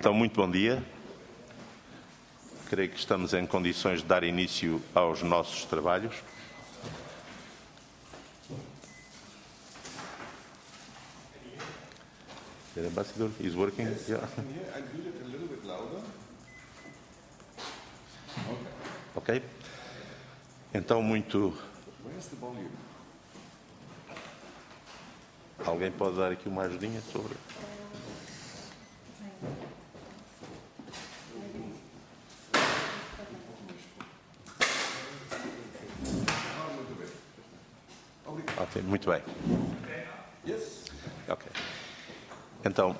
Então, muito bom dia. Creio que estamos em condições de dar início aos nossos trabalhos. The ambassador is working. Yes, Yeah. I do it a little bit louder. Ok. Então, muito. Where's the volume? Alguém pode dar aqui uma ajudinha sobre. Ok, muito bem. Yes. Ok. Então,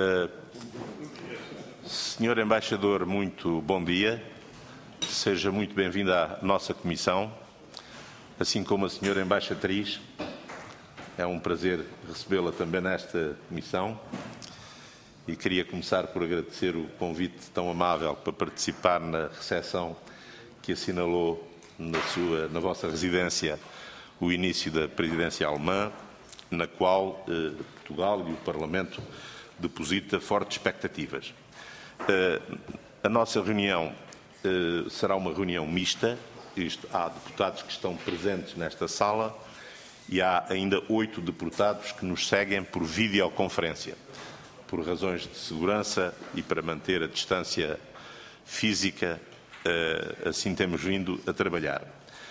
Senhor Embaixador, muito bom dia. Seja muito bem-vindo à nossa comissão, assim como a Senhora Embaixatriz. É um prazer recebê-la também nesta comissão e queria começar por agradecer o convite tão amável para participar na recepção que assinalou na vossa residência o início da presidência alemã, na qual Portugal e o Parlamento deposita fortes expectativas. A nossa reunião será uma reunião mista. Há deputados que estão presentes nesta sala e há ainda 8 deputados que nos seguem por videoconferência, por razões de segurança e para manter a distância física. Assim temos vindo a trabalhar.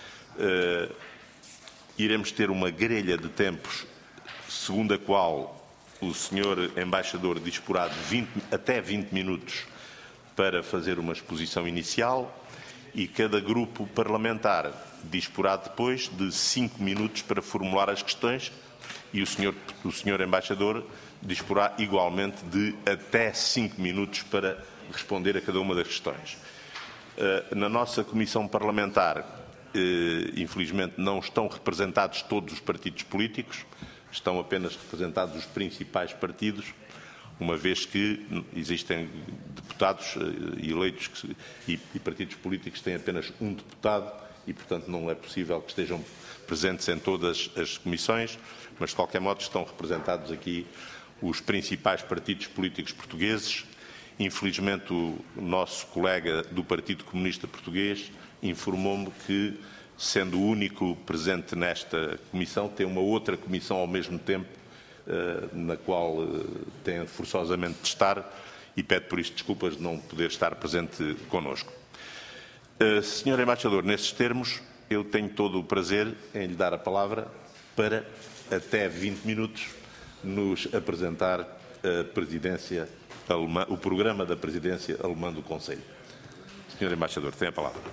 Iremos ter uma grelha de tempos, segundo a qual o Sr. Embaixador disporá de até 20 minutos para fazer uma exposição inicial e cada grupo parlamentar disporá depois de 5 minutos para formular as questões e o Sr. Embaixador disporá igualmente de até 5 minutos para responder a cada uma das questões. Na nossa comissão parlamentar, infelizmente, não estão representados todos os partidos políticos, estão apenas representados os principais partidos, uma vez que existem deputados eleitos e partidos políticos que têm apenas um deputado e, portanto, não é possível que estejam presentes em todas as comissões, mas, de qualquer modo, estão representados aqui os principais partidos políticos portugueses. Infelizmente, o nosso colega do Partido Comunista Português informou-me que, sendo o único presente nesta comissão, tem uma outra comissão ao mesmo tempo, na qual tem forçosamente de estar e pede por isso desculpas de não poder estar presente connosco. Senhor Embaixador, nesses termos, eu tenho todo o prazer em lhe dar a palavra para, até 20 minutos, nos apresentar a presidência alemã, o programa da presidência alemã do Conselho. Senhor Embaixador, tem a palavra.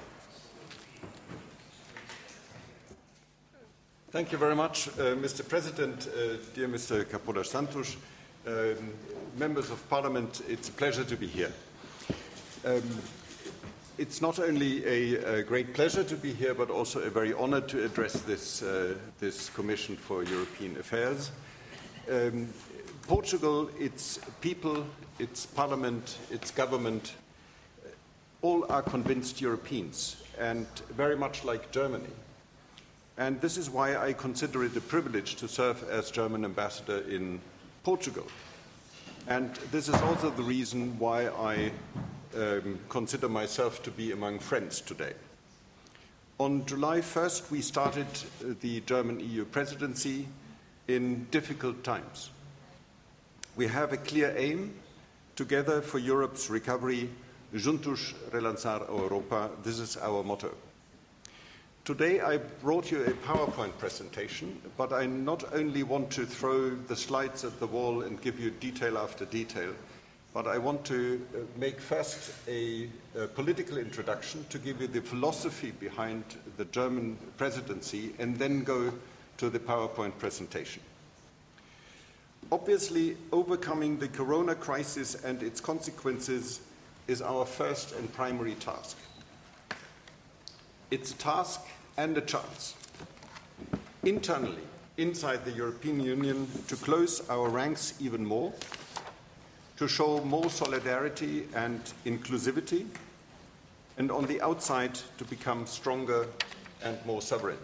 Thank you very much, Mr. President, dear Mr. Capolas Santos, members of Parliament. It's a pleasure to be here. It's not only a great pleasure to be here, but also a very honor to address this Commission for European Affairs. Portugal, its people, its parliament, its government, all are convinced Europeans, and very much like Germany. And this is why I consider it a privilege to serve as German ambassador in Portugal. And this is also the reason why I consider myself to be among friends today. On July 1st, we started the German EU presidency in difficult times. We have a clear aim, together for Europe's recovery, juntos relançar a Europa. This is our motto. Today I brought you a PowerPoint presentation, but I not only want to throw the slides at the wall and give you detail after detail, but I want to make first a political introduction to give you the philosophy behind the German presidency and then go to the PowerPoint presentation. Obviously, overcoming the corona crisis and its consequences is our first and primary task. It's a task and a chance. Internally, inside the European Union, to close our ranks even more, to show more solidarity and inclusivity, and on the outside, to become stronger and more sovereign.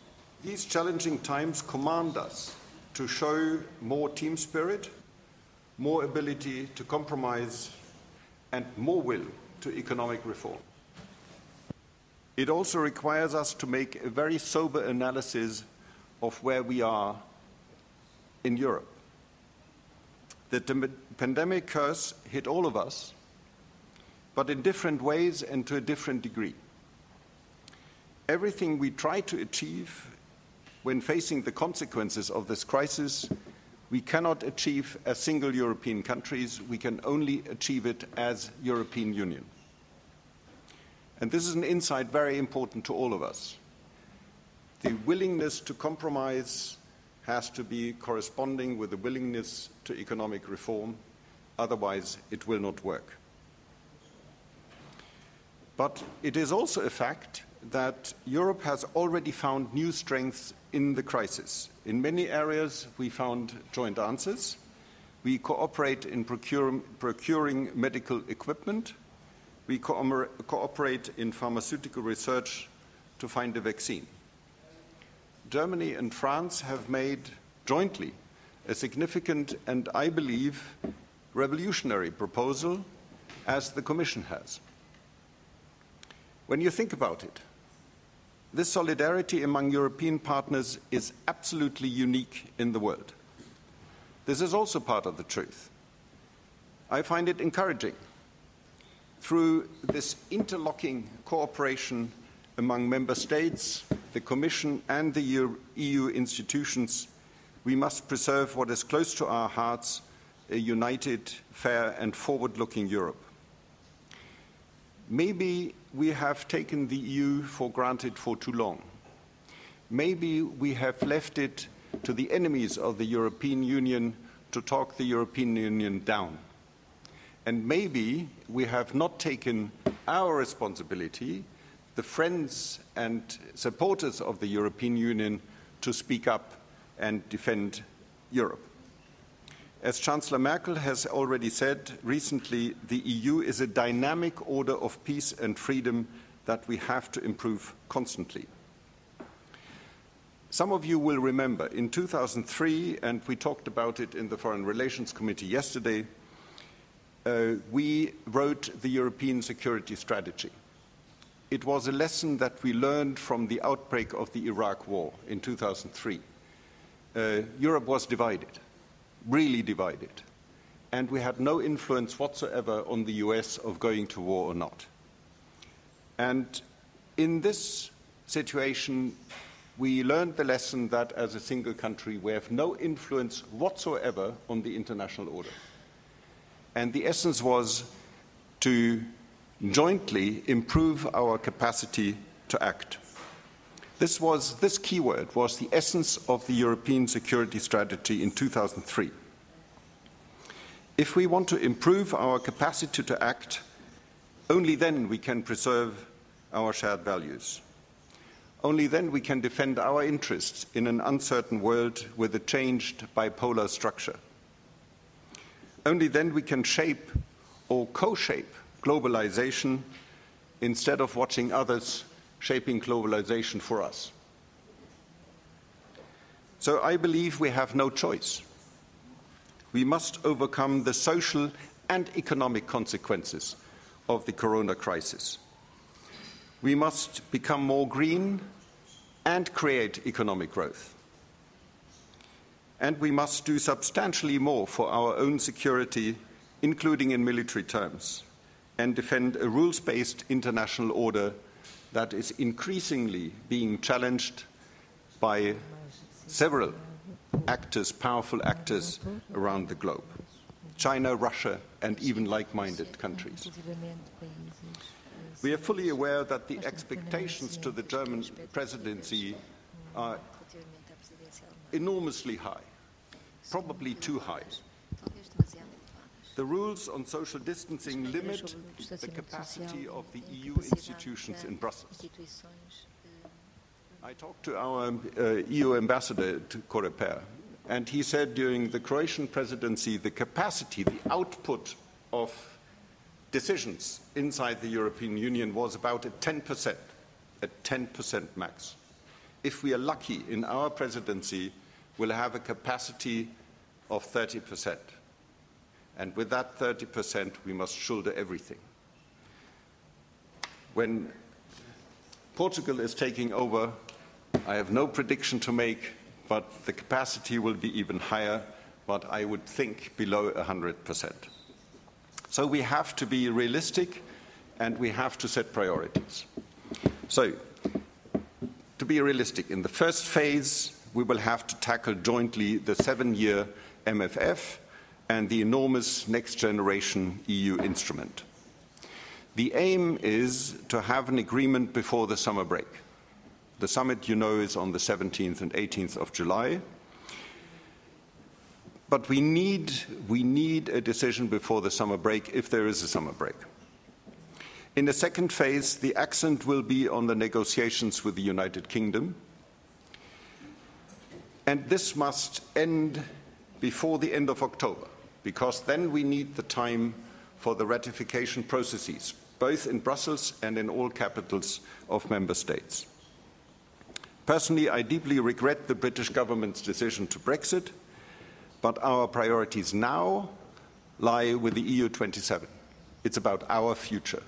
These challenging times command us to show more team spirit, more ability to compromise, and more will to economic reform. It also requires us to make a very sober analysis of where we are in Europe. The pandemic curse hit all of us, but in different ways and to a different degree. Everything we try to achieve when facing the consequences of this crisis, we cannot achieve as single European countries. We can only achieve it as European Union. And this is an insight very important to all of us. The willingness to compromise has to be corresponding with the willingness to economic reform. Otherwise, it will not work. But it is also a fact that Europe has already found new strengths in the crisis. In many areas, we found joint answers. We cooperate in procuring medical equipment. We cooperate in pharmaceutical research to find a vaccine. Germany and France have made jointly a significant and, I believe, revolutionary proposal, as the Commission has. When you think about it, this solidarity among European partners is absolutely unique in the world. This is also part of the truth. I find it encouraging. Through this interlocking cooperation among member states, the Commission and the EU institutions, we must preserve what is close to our hearts, a united, fair and forward-looking Europe. Maybe we have taken the EU for granted for too long. Maybe we have left it to the enemies of the European Union to talk the European Union down. And maybe we have not taken our responsibility, the friends and supporters of the European Union, to speak up and defend Europe. As Chancellor Merkel has already said recently, the EU is a dynamic order of peace and freedom that we have to improve constantly. Some of you will remember in 2003, and we talked about it in the Foreign Relations Committee yesterday, we wrote the European Security Strategy. It was a lesson that we learned from the outbreak of the Iraq War in 2003. Europe was divided, really divided, and we had no influence whatsoever on the US of going to war or not. And in this situation, we learned the lesson that as a single country, we have no influence whatsoever on the international order. And the essence was to jointly improve our capacity to act. This keyword was the essence of the European Security Strategy in 2003. If we want to improve our capacity to act, only then we can preserve our shared values. Only then we can defend our interests in an uncertain world with a changed bipolar structure. Only then we can shape or co-shape globalization instead of watching others shaping globalization for us. So I believe we have no choice. We must overcome the social and economic consequences of the corona crisis. We must become more green and create economic growth. And we must do substantially more for our own security, including in military terms, and defend a rules-based international order that is increasingly being challenged by several actors, powerful actors around the globe. China, Russia, and even like-minded countries. We are fully aware that the expectations to the German presidency are enormously high, probably too high. The rules on social distancing limit the capacity of the EU institutions in Brussels. I talked to our EU ambassador to Coreper, and he said during the Croatian presidency, the capacity, the output of decisions inside the European Union was about a 10% max. If we are lucky in our presidency, we'll have a capacity of 30%. And with that 30%, we must shoulder everything. When Portugal is taking over, I have no prediction to make, but the capacity will be even higher, but I would think below 100%. So we have to be realistic, and we have to set priorities. So, to be realistic, in the first phase, we will have to tackle jointly the 7-year MFF and the enormous next generation EU instrument. The aim is to have an agreement before the summer break. The summit, you know, is on the 17th and 18th of July. But we need a decision before the summer break, if there is a summer break. In the second phase, the accent will be on the negotiations with the United Kingdom. And this must end before the end of October, because then we need the time for the ratification processes, both in Brussels and in all capitals of member states. Personally, I deeply regret the British government's decision to Brexit, but our priorities now lie with the EU27. It's about our future.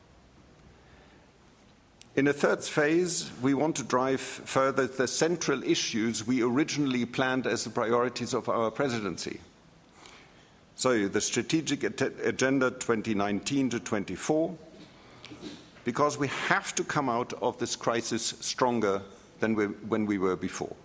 In a third phase, we want to drive further the central issues we originally planned as the priorities of our presidency. So the strategic agenda 2019 to 24, because we have to come out of this crisis stronger than when we were before.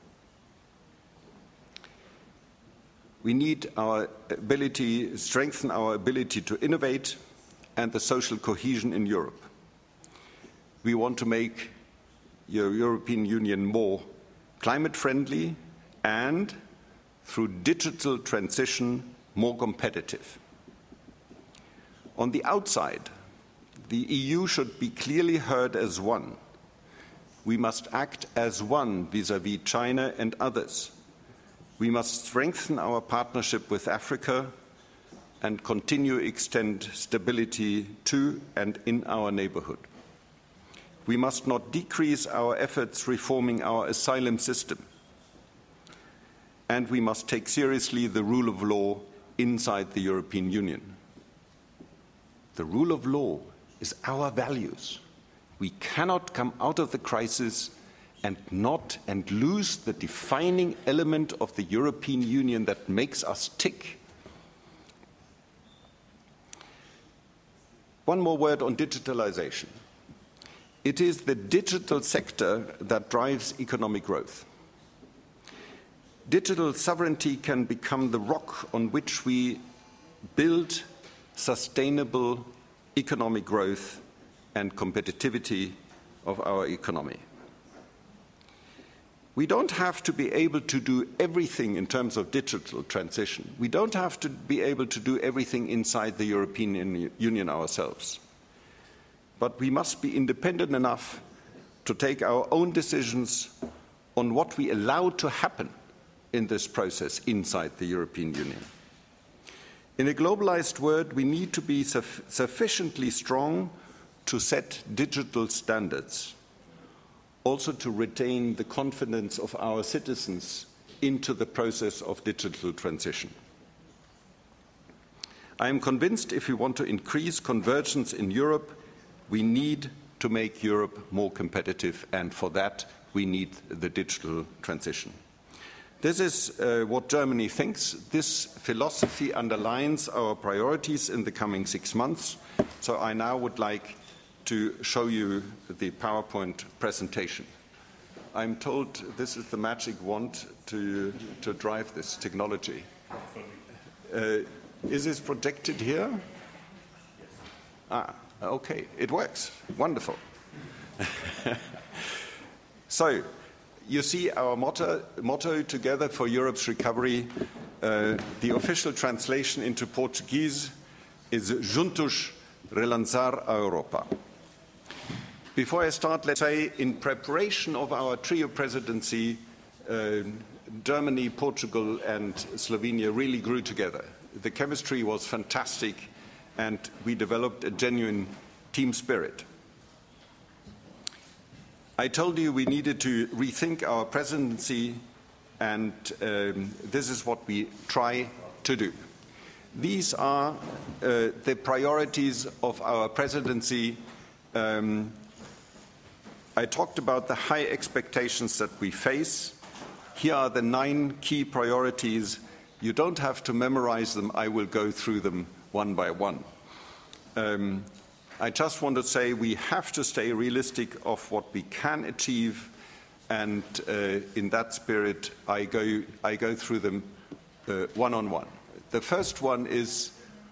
We need our ability, strengthen our ability to innovate and the social cohesion in Europe. We want to make the European Union more climate friendly and, through digital transition, more competitive. On the outside, the EU should be clearly heard as one. We must act as one vis-à-vis China and others. We must strengthen our partnership with Africa and continue to extend stability to and in our neighborhood. We must not decrease our efforts reforming our asylum system. And we must take seriously the rule of law inside the European Union. The rule of law is our values. We cannot come out of the crisis and lose the defining element of the European Union that makes us tick. One more word on digitalization. It is the digital sector that drives economic growth. Digital sovereignty can become the rock on which we build sustainable economic growth and competitivity of our economy. We don't have to be able to do everything in terms of digital transition. We don't have to be able to do everything inside the European Union ourselves. But we must be independent enough to take our own decisions on what we allow to happen in this process inside the European Union. In a globalized world, we need to be sufficiently strong to set digital standards, also to retain the confidence of our citizens into the process of digital transition. I am convinced if we want to increase convergence in Europe, we need to make Europe more competitive, and for that we need the digital transition. This is what Germany thinks. This philosophy underlines our priorities in the coming 6 months. So I now would like to show you the PowerPoint presentation. I'm told this is the magic wand to drive this technology. Is this projected here? Ah, okay, it works. Wonderful. So, you see our motto, Together for Europe's Recovery. The official translation into Portuguese is Juntos relançar a Europa. Before I start, let's say, in preparation of our trio presidency, Germany, Portugal, and Slovenia really grew together. The chemistry was fantastic, and we developed a genuine team spirit. I told you we needed to rethink our presidency, and this is what we try to do. These are the priorities of our presidency. I talked about the high expectations that we face. Here are the 9 key priorities. You don't have to memorize them. I will go through them one by one. I just want to say we have to stay realistic of what we can achieve, and in that spirit, I go through them one on one. The first one is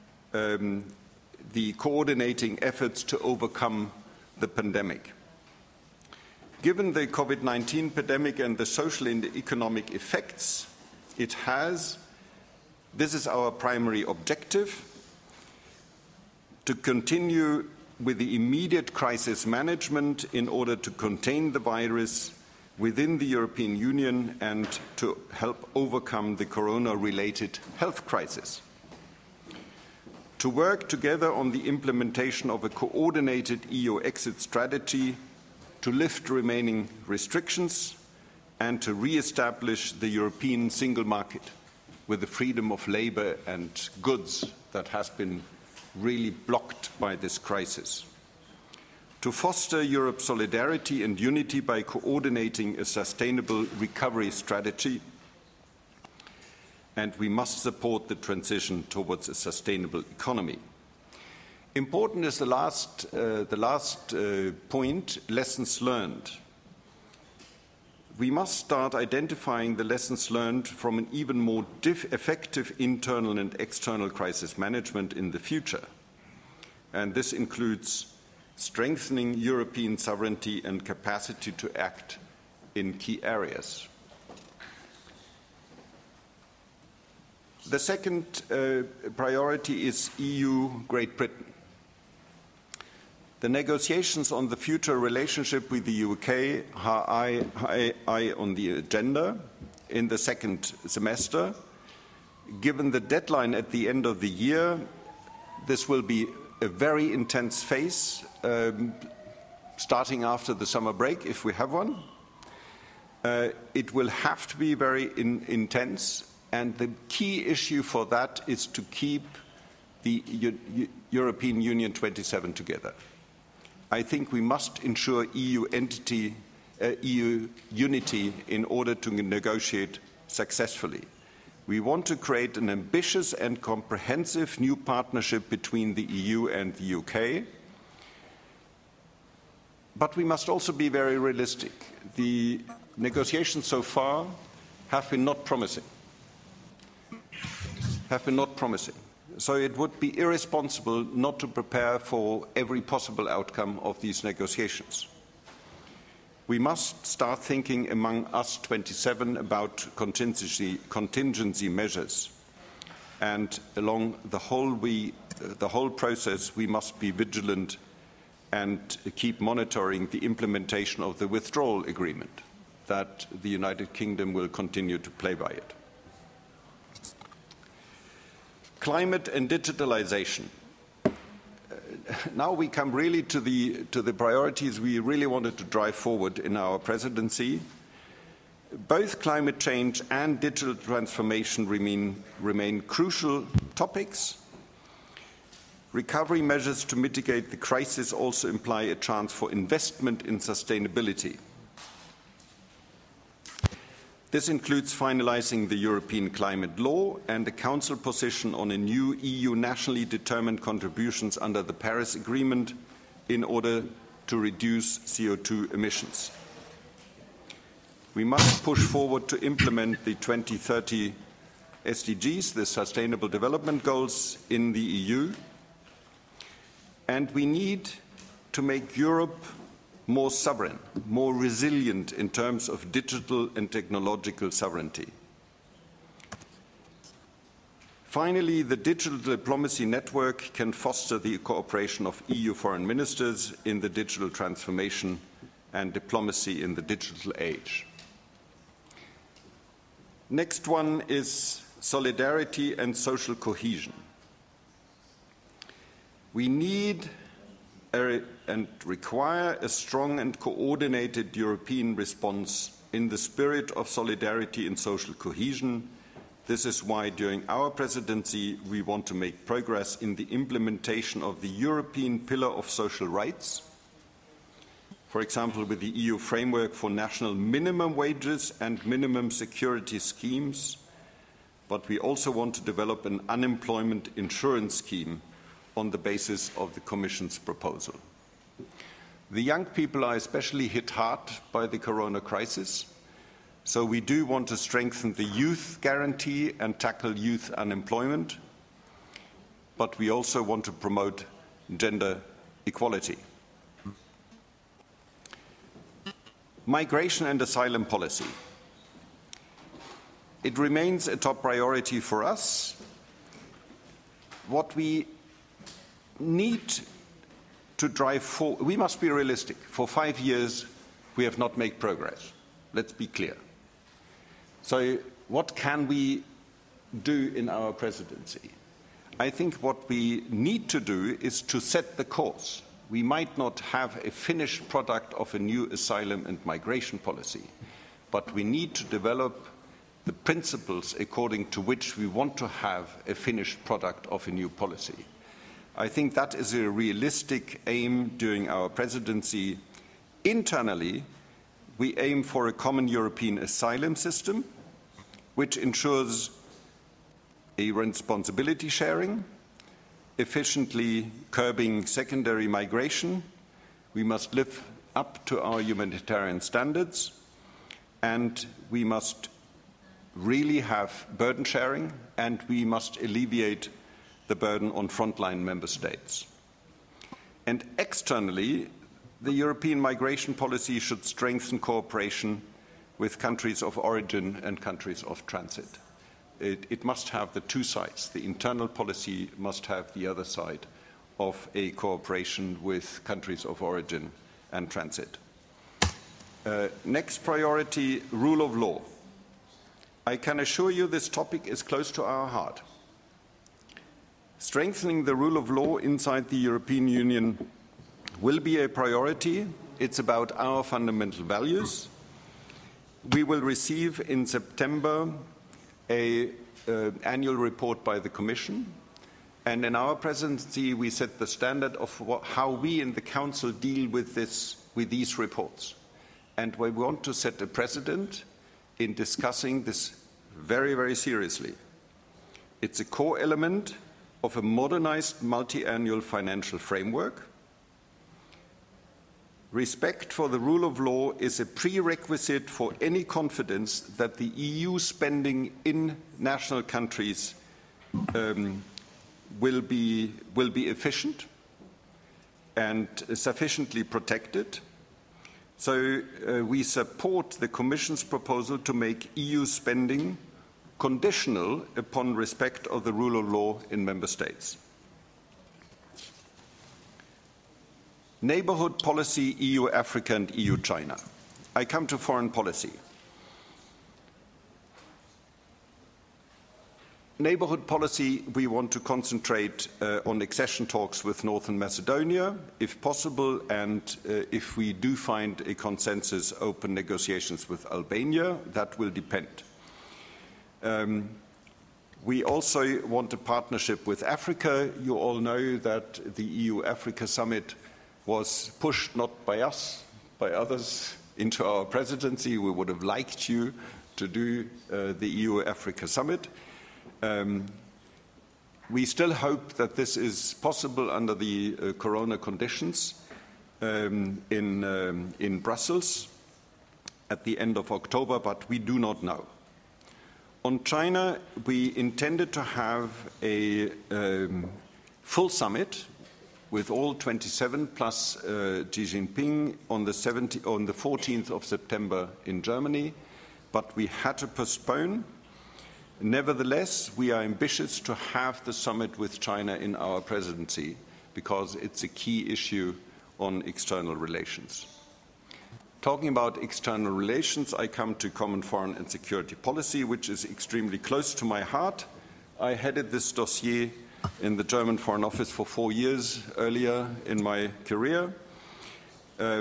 the coordinating efforts to overcome the pandemic. Given the COVID-19 pandemic and the social and economic effects it has, this is our primary objective: to continue with the immediate crisis management in order to contain the virus within the European Union and to help overcome the corona-related health crisis. To work together on the implementation of a coordinated EU exit strategy to lift remaining restrictions and to re-establish the European single market with the freedom of labor and goods that has been really blocked by this crisis. To foster Europe's solidarity and unity by coordinating a sustainable recovery strategy, and we must support the transition towards a sustainable economy. Important is the last point, lessons learned. We must start identifying the lessons learned from an even more effective internal and external crisis management in the future. And this includes strengthening European sovereignty and capacity to act in key areas. The second priority is EU-Great Britain. The negotiations on the future relationship with the UK are high on the agenda in the second semester. Given the deadline at the end of the year, this will be a very intense phase, starting after the summer break, if we have one. It will have to be very intense, and the key issue for that is to keep the European Union 27 together. I think we must ensure EU unity in order to negotiate successfully. We want to create an ambitious and comprehensive new partnership between the EU and the UK. But we must also be very realistic. The negotiations so far have been not promising. So it would be irresponsible not to prepare for every possible outcome of these negotiations. We must start thinking among us 27 about contingency measures. And along the whole process, we must be vigilant and keep monitoring the implementation of the withdrawal agreement, that the United Kingdom will continue to play by it. Climate and digitalization. Now we come really to the priorities we really wanted to drive forward in our presidency. Both climate change and digital transformation remain crucial topics. Recovery measures to mitigate the crisis also imply a chance for investment in sustainability. This includes finalizing the European climate law and a Council position on a new EU nationally determined contributions under the Paris Agreement in order to reduce CO2 emissions. We must push forward to implement the 2030 SDGs, the Sustainable Development Goals, in the EU. And we need to make Europe more sovereign, more resilient in terms of digital and technological sovereignty. Finally, the digital diplomacy network can foster the cooperation of EU foreign ministers in the digital transformation and diplomacy in the digital age. Next one is solidarity and social cohesion. We need and require a strong and coordinated European response in the spirit of solidarity and social cohesion This is why during our presidency we want to make progress in the implementation of the European Pillar of Social Rights, for example with the EU framework for national minimum wages and minimum security schemes, but we also want to develop an unemployment insurance scheme on the basis of the Commission's proposal. The young people are especially hit hard by the corona crisis, so we do want to strengthen the youth guarantee and tackle youth unemployment, but we also want to promote gender equality. Migration and asylum policy. It remains a top priority for us. What we need to drive forward, we must be realistic. For 5 years, we have not made progress. Let's be clear. So what can we do in our presidency? I think what we need to do is to set the course. We might not have a finished product of a new asylum and migration policy, but we need to develop the principles according to which we want to have a finished product of a new policy. I think that is a realistic aim during our presidency. Internally, we aim for a common European asylum system, which ensures a responsibility sharing, efficiently curbing secondary migration. We must live up to our humanitarian standards, and we must really have burden sharing, and we must alleviate the burden on frontline member states. And externally, the European migration policy should strengthen cooperation with countries of origin and countries of transit. It must have the two sides. The internal policy must have the other side of a cooperation with countries of origin and transit. Next priority, rule of law. I can assure you this topic is close to our heart. Strengthening the rule of law inside the European Union will be a priority. It's about our fundamental values. We will receive in September an annual report by the Commission, and in our presidency we set the standard of how we in the Council deal with these reports. And we want to set a precedent in discussing this very, very seriously. It's a core element of a modernized multi-annual financial framework. Respect for the rule of law is a prerequisite for any confidence that the EU spending in national countries will be efficient and sufficiently protected. So we support the Commission's proposal to make EU spending conditional upon respect of the rule of law in member states. Neighbourhood policy, EU-Africa and EU-China. I come to foreign policy. Neighbourhood policy, we want to concentrate on accession talks with Northern Macedonia, if possible, and if we do find a consensus, open negotiations with Albania. That will depend. We also want a partnership with Africa. You all know that the EU-Africa summit was pushed not by us, by others, into our presidency. We would have liked you to do the EU-Africa summit. We still hope that this is possible under the corona conditions in Brussels at the end of October, but we do not know. On China, we intended to have a full summit with all 27 plus Xi Jinping on the 14th of September in Germany, but we had to postpone. Nevertheless, we are ambitious to have the summit with China in our presidency because it's a key issue on external relations. Talking about external relations, I come to common foreign and security policy, which is extremely close to my heart. I headed this dossier in the German Foreign Office for 4 years earlier in my career.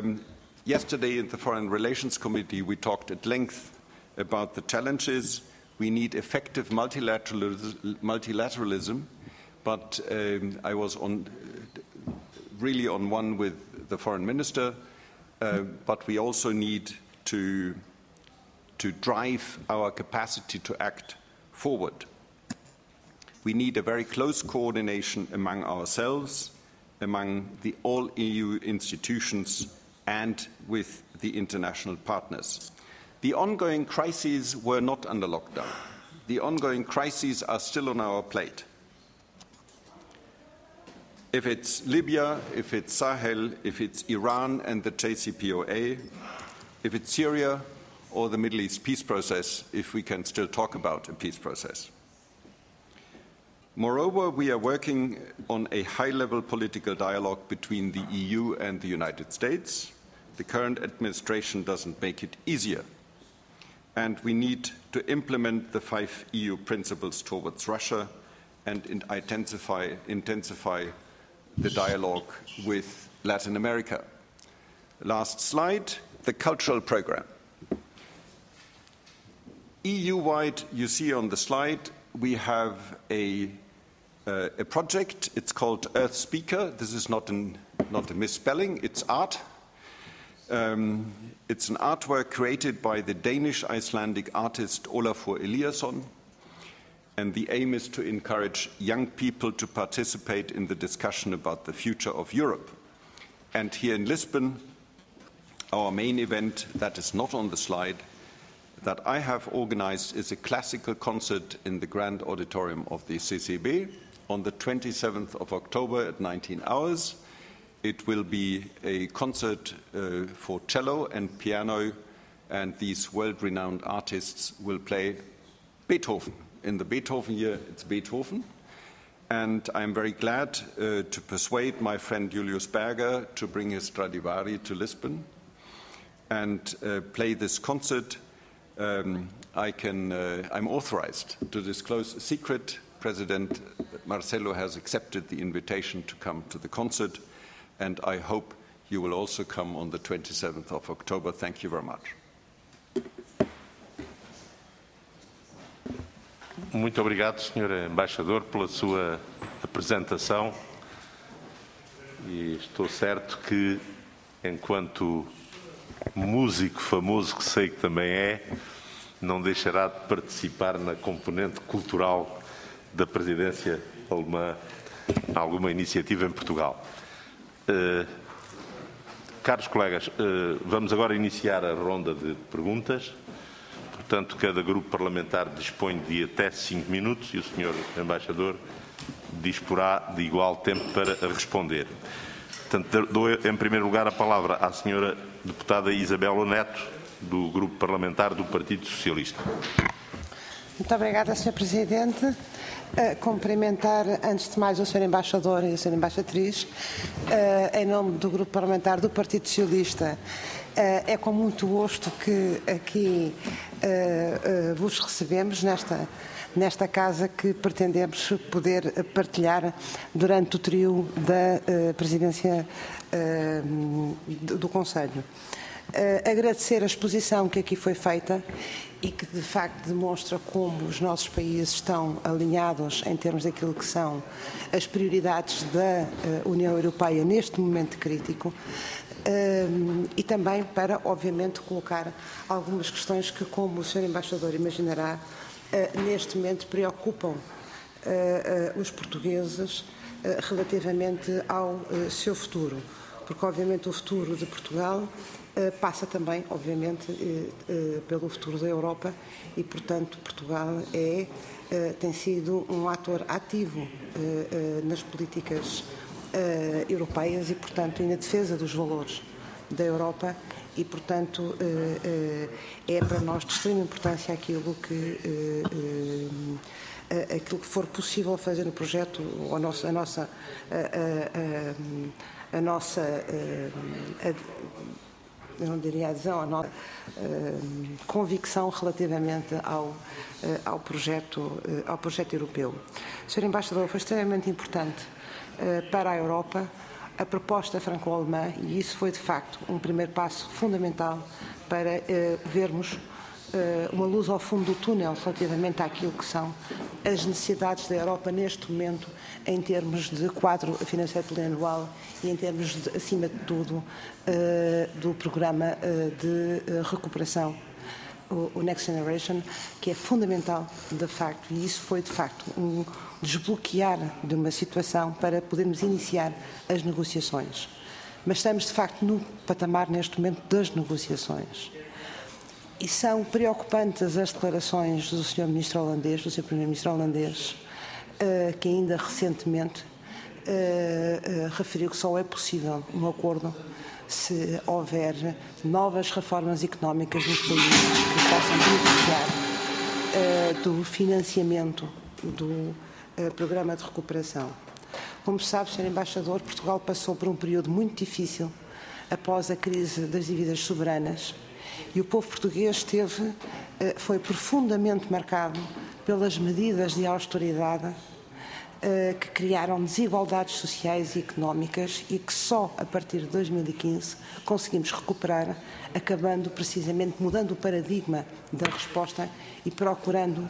Yesterday in the Foreign Relations Committee, we talked at length about the challenges We need effective multilateralism, but I was really on one with the foreign minister, but we also need to drive our capacity to act forward. We need a very close coordination among ourselves, among the all EU institutions, and with the international partners. The ongoing crises were not under lockdown. The ongoing crises are still on our plate. If it's Libya, if it's Sahel, if it's Iran and the JCPOA, if it's Syria or the Middle East peace process, if we can still talk about a peace process. Moreover, we are working on a high-level political dialogue between the EU and the United States. The current administration doesn't make it easier. And we need to implement the 5 EU principles towards Russia and intensify the dialogue with Latin America. Last slide, the cultural program. EU-wide, you see on the slide, we have a project. It's called Earth Speaker. This is not a misspelling, it's art. It's an artwork created by the Danish-Icelandic artist Olafur Eliasson, and the aim is to encourage young people to participate in the discussion about the future of Europe. And here in Lisbon, our main event that is not on the slide that I have organized is a classical concert in the Grand Auditorium of the CCB on the 27th of October at 19 hours. It will be a concert for cello and piano, and these world-renowned artists will play Beethoven. In the Beethoven year, it's Beethoven. And I'm very glad to persuade my friend Julius Berger to bring his Stradivari to Lisbon and play this concert. I'm authorized to disclose a secret. President Marcelo has accepted the invitation to come to the concert, and I hope you will also come on the 27th of October. Thank you very much. Muito obrigado, Sr. Embaixador, pela sua apresentação. E estou certo que, enquanto músico famoso que sei que também é, não deixará de participar na componente cultural da presidência alemã, alguma iniciativa em Portugal. Caros colegas, vamos agora iniciar a ronda de perguntas. Portanto, cada grupo parlamentar dispõe de até 5 minutos e o Sr. Embaixador disporá de igual tempo para responder. Portanto, dou em primeiro lugar a palavra à Sra. Deputada Isabel Neto, do Grupo Parlamentar do Partido Socialista. Muito obrigada, Sr. Presidente. Cumprimentar, antes de mais, o Sr. Embaixador e a Sra. Embaixatriz, em nome do Grupo Parlamentar do Partido Socialista. É com muito gosto que aqui vos recebemos nesta casa que pretendemos poder partilhar durante o trio da presidência do Conselho. Agradecer a exposição que aqui foi feita e que de facto demonstra como os nossos países estão alinhados em termos daquilo que são as prioridades da União Europeia neste momento crítico. E também para, obviamente, colocar algumas questões que, como o Sr. Embaixador imaginará, neste momento preocupam os portugueses relativamente ao seu futuro. Porque, obviamente, o futuro de Portugal passa também, obviamente, pelo futuro da Europa e, portanto, Portugal tem sido um ator ativo nas políticas europeias e, portanto, e na defesa dos valores da Europa e, portanto, é para nós de extrema importância aquilo que for possível fazer no projeto, a nossa eu não diria adesão, a nossa convicção relativamente ao projeto europeu. Sr. Embaixador, foi extremamente importante para a Europa a proposta franco-alemã e isso foi, de facto, um primeiro passo fundamental para vermos uma luz ao fundo do túnel relativamente àquilo que são as necessidades da Europa neste momento em termos de quadro financeiro plurianual e em termos, acima de tudo, do programa de recuperação, o Next Generation, que é fundamental, de facto, e isso foi, de facto, um desbloquear de uma situação para podermos iniciar as negociações. Mas estamos, de facto, no patamar, neste momento, das negociações. E são preocupantes as declarações do Sr. Ministro holandês, do Sr. Primeiro-Ministro holandês, que ainda recentemente referiu que só é possível um acordo se houver novas reformas económicas nos países que possam beneficiar do financiamento do programa de recuperação. Como sabe, Sr. Embaixador, Portugal passou por um período muito difícil após a crise das dívidas soberanas e o povo português foi profundamente marcado pelas medidas de austeridade que criaram desigualdades sociais e económicas e que só a partir de 2015 conseguimos recuperar, acabando precisamente mudando o paradigma da resposta e procurando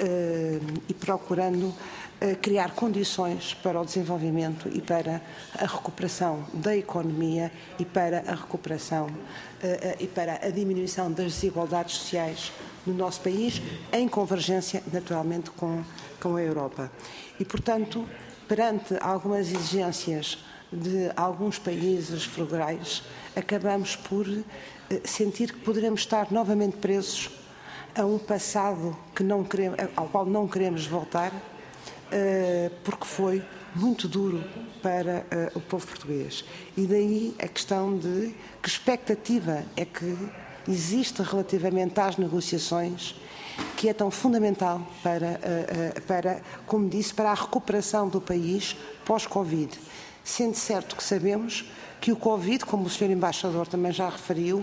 criar condições para o desenvolvimento e para a recuperação da economia e para a recuperação e para a diminuição das desigualdades sociais no nosso país, em convergência, naturalmente, com a Europa. E, portanto, perante algumas exigências de alguns países frugal, acabamos por sentir que poderemos estar novamente presos a um passado ao qual não queremos voltar, porque foi muito duro para o povo português. E daí a questão de que expectativa é que existe relativamente às negociações, que é tão fundamental para, como disse, para a recuperação do país pós-Covid. Sendo certo que sabemos que o Covid, como o Sr. Embaixador também já referiu,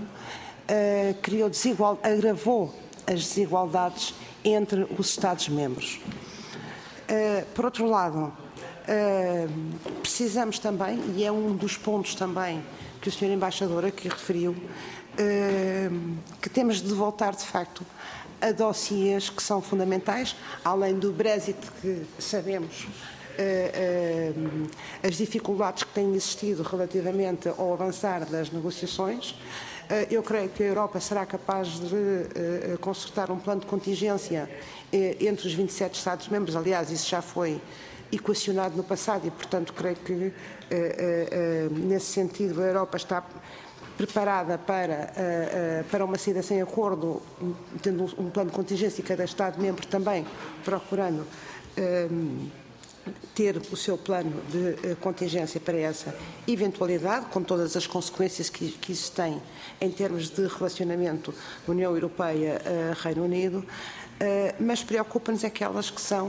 agravou as desigualdades entre os Estados-membros. Por outro lado, precisamos também, e é um dos pontos também que o Sr. Embaixador aqui referiu, que temos de voltar, de facto, a dossiês que são fundamentais, além do Brexit, que sabemos as dificuldades que têm existido relativamente ao avançar das negociações. Eu creio que a Europa será capaz de concertar um plano de contingência entre os 27 Estados-membros. Aliás, isso já foi equacionado no passado e, portanto, creio que, nesse sentido, a Europa está preparada para uma saída sem acordo, tendo um plano de contingência e cada Estado-membro também procurando ter o seu plano de contingência para essa eventualidade, com todas as consequências que isso tem em termos de relacionamento União Europeia-Reino Unido, mas preocupa-nos aquelas que são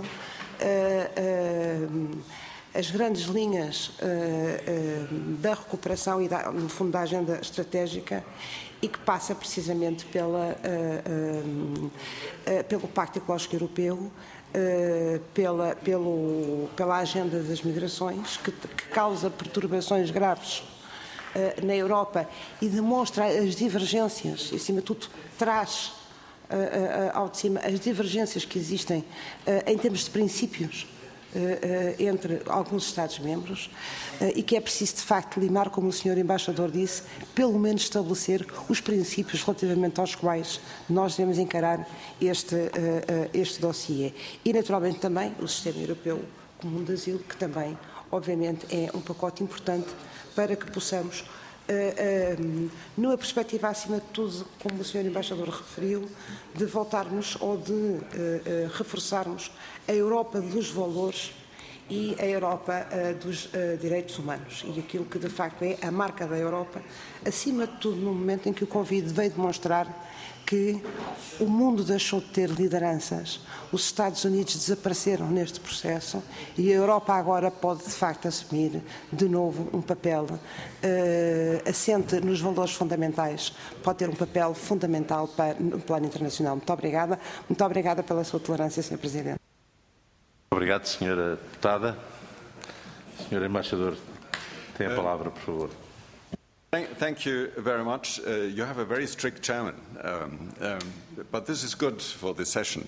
as grandes linhas da recuperação e, no fundo, da agenda estratégica e que passa precisamente pelo Pacto Ecológico Europeu, pela agenda das migrações, que causa perturbações graves na Europa e demonstra as divergências, e, acima de tudo, traz ao de cima as divergências que existem em termos de princípios entre alguns Estados-membros e que é preciso, de facto, limar, como o Sr. Embaixador disse, pelo menos estabelecer os princípios relativamente aos quais nós devemos encarar este dossiê. E, naturalmente, também o Sistema Europeu Comum de Asilo, que também, obviamente, é um pacote importante para que possamos, numa perspectiva, acima de tudo, como o Sr. Embaixador referiu, de voltarmos ou de reforçarmos a Europa dos valores e a Europa dos direitos humanos e aquilo que de facto é a marca da Europa, acima de tudo no momento em que o Covid veio demonstrar que o mundo deixou de ter lideranças, os Estados Unidos desapareceram neste processo e a Europa agora pode de facto assumir de novo um papel assente nos valores fundamentais, pode ter um papel fundamental no plano internacional. Muito obrigada pela sua tolerância, Sr. Presidente. Obrigado, Sra. Deputada. Sr. Embaixador, tem a palavra, por favor. Thank you very much. You have a very strict chairman, but this is good for this session.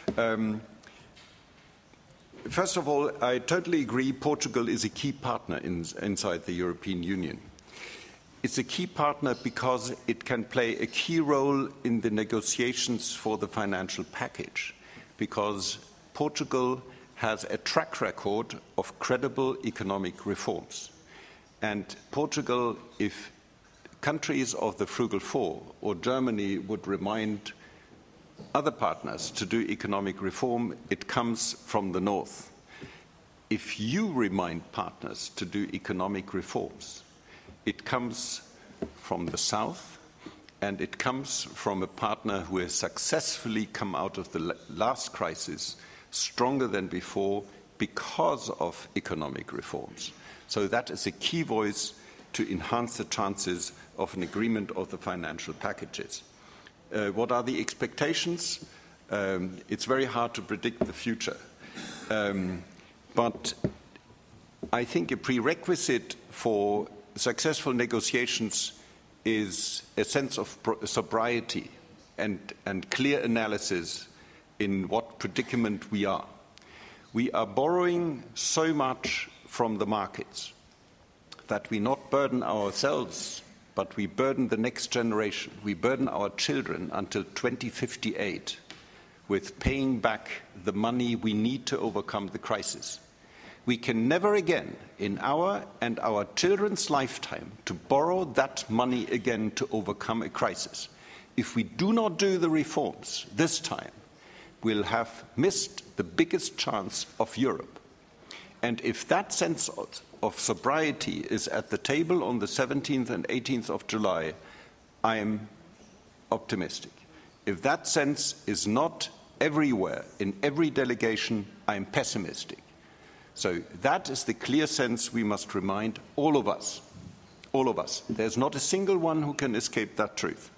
First of all, I totally agree Portugal is a key partner inside the European Union. It's a key partner because it can play a key role in the negotiations for the financial package, because Portugal has a track record of credible economic reforms. And Portugal, if countries of the Frugal Four or Germany would remind other partners to do economic reform, it comes from the north. If you remind partners to do economic reforms, it comes from the south, and it comes from a partner who has successfully come out of the last crisis stronger than before because of economic reforms. So that is a key voice to enhance the chances of an agreement of the financial packages. What are the expectations? It's very hard to predict the future. But I think a prerequisite for successful negotiations is a sense of sobriety and clear analysis in what predicament we are. We are borrowing so much from the markets that we not burden ourselves, but we burden the next generation. We burden our children until 2058 with paying back the money we need to overcome the crisis. We can never again, in our and our children's lifetime, to borrow that money again to overcome a crisis. If we do not do the reforms this time, we'll have missed the biggest chance of Europe. And if that sense of sobriety is at the table on the 17th and 18th of July, I am optimistic. If that sense is not everywhere, in every delegation, I am pessimistic. So that is the clear sense we must remind all of us. All of us. There's not a single one who can escape that truth.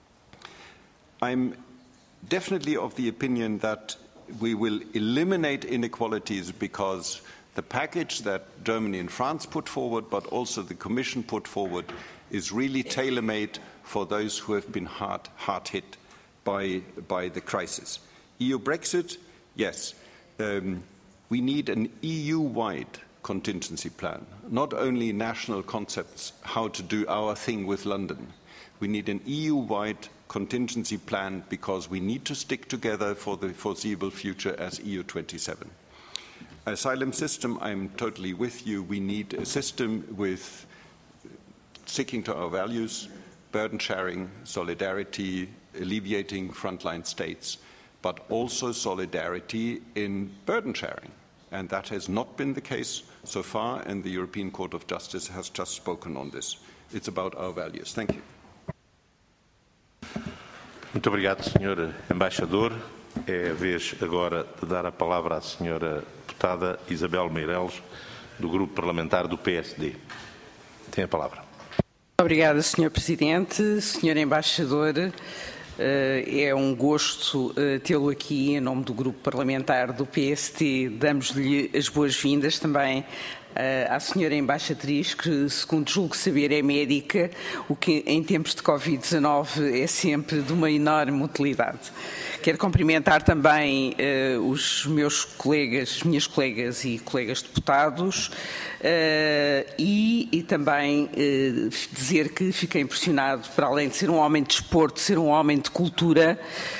I'm definitely of the opinion that we will eliminate inequalities because the package that Germany and France put forward, but also the Commission put forward, is really tailor-made for those who have been hard hit by the crisis. EU Brexit, yes. We need an EU-wide contingency plan, not only national concepts, how to do our thing with London. We need an EU-wide contingency plan because we need to stick together for the foreseeable future as EU27. Asylum system, I'm totally with you. We need a system with sticking to our values, burden sharing, solidarity, alleviating frontline states, but also solidarity in burden sharing. And that has not been the case so far, and the European Court of Justice has just spoken on this. It's about our values. Thank you. Muito obrigado, Sr. Embaixador. É a vez agora de dar a palavra à Sra. Deputada Isabel Meireles, do Grupo Parlamentar do PSD. Tem a palavra. Obrigada, Sr. Presidente. Sr. Embaixador, é um gosto tê-lo aqui em nome do Grupo Parlamentar do PSD. Damos-lhe as boas-vindas também à Sra. Embaixatriz, que, segundo julgo saber, é médica, o que em tempos de Covid-19 é sempre de uma enorme utilidade. Quero cumprimentar também os meus colegas, minhas colegas e colegas deputados e também dizer que fiquei impressionado, para além de ser um homem de desporto, ser um homem de cultura.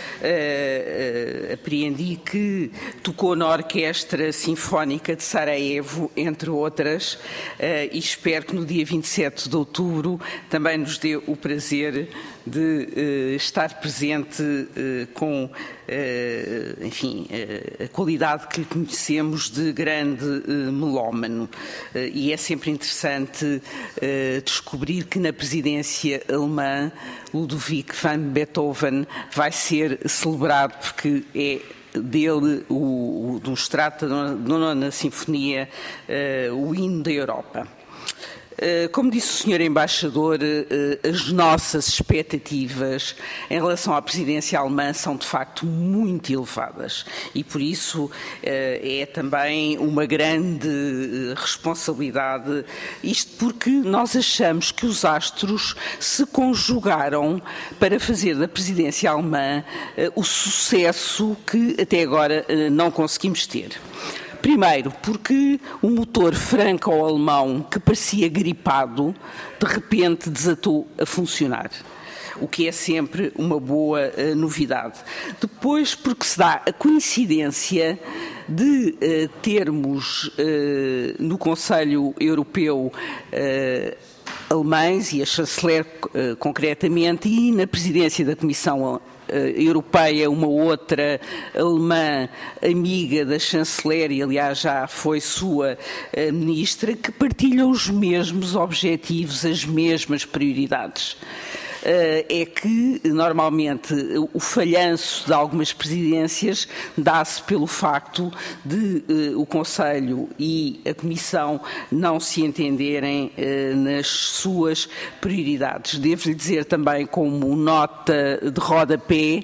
Apreendi que tocou na Orquestra Sinfónica de Sarajevo, entre outras, e espero que no dia 27 de outubro também nos dê o prazer de estar presente com, enfim, a qualidade que lhe conhecemos de grande melómano. E é sempre interessante descobrir que na presidência alemã Ludwig van Beethoven vai ser celebrado, porque é dele, do extrato da Nona Sinfonia, o hino da Europa. Como disse o Sr. Embaixador, as nossas expectativas em relação à presidência alemã são de facto muito elevadas e por isso é também uma grande responsabilidade, isto porque nós achamos que os astros se conjugaram para fazer da presidência alemã o sucesso que até agora não conseguimos ter. Primeiro, porque o motor franco-alemão, que parecia gripado, de repente desatou a funcionar, o que é sempre uma boa novidade. Depois, porque se dá a coincidência de termos no Conselho Europeu alemães, e a chanceler concretamente, e na presidência da Comissão Europeia, uma outra alemã amiga da chanceler, e aliás já foi sua ministra, que partilham os mesmos objetivos, as mesmas prioridades. É que, normalmente, o falhanço de algumas presidências dá-se pelo facto de o Conselho e a Comissão não se entenderem nas suas prioridades. Devo-lhe dizer também, como nota de rodapé,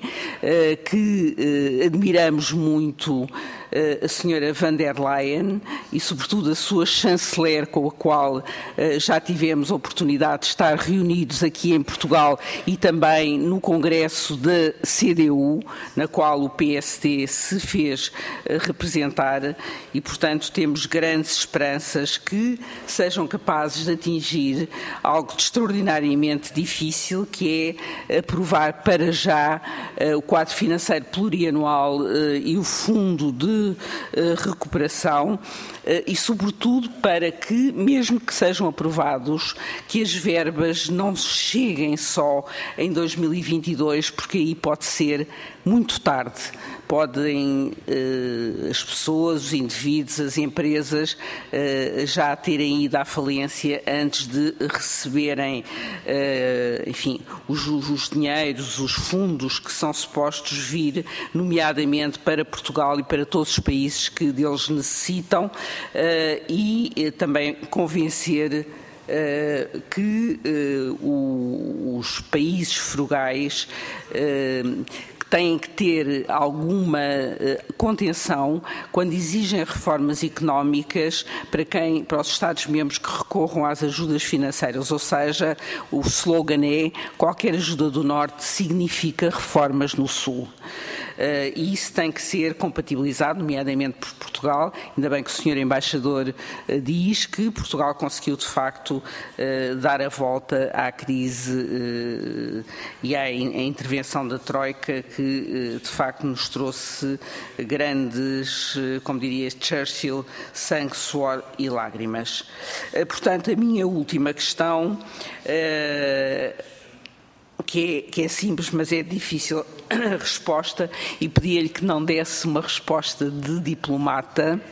que admiramos muito a senhora van der Leyen e, sobretudo, a sua chanceler, com a qual já tivemos a oportunidade de estar reunidos aqui em Portugal e também no Congresso da CDU, na qual o PSD se fez representar e, portanto, temos grandes esperanças que sejam capazes de atingir algo de extraordinariamente difícil, que é aprovar para já o quadro financeiro plurianual e o fundo de recuperação e, sobretudo, para que, mesmo que sejam aprovados, que as verbas não cheguem só em 2022, porque aí pode ser muito tarde. Podem as pessoas, os indivíduos, as empresas já terem ido à falência antes de receberem, enfim, os dinheiros, os fundos que são supostos vir, nomeadamente para Portugal e para todos os países que deles necessitam, e também convencer que os países frugais têm que ter alguma contenção quando exigem reformas económicas para os Estados-membros que recorram às ajudas financeiras, ou seja, o slogan é: qualquer ajuda do Norte significa reformas no Sul. E isso tem que ser compatibilizado, nomeadamente por Portugal. Ainda bem que o Sr. Embaixador diz que Portugal conseguiu, de facto, dar a volta à crise e à intervenção da Troika, que, de facto, nos trouxe grandes, como diria Churchill, sangue, suor e lágrimas. Portanto, a minha última questão, que é simples, mas é difícil a resposta, e pedia-lhe que não desse uma resposta de diplomata,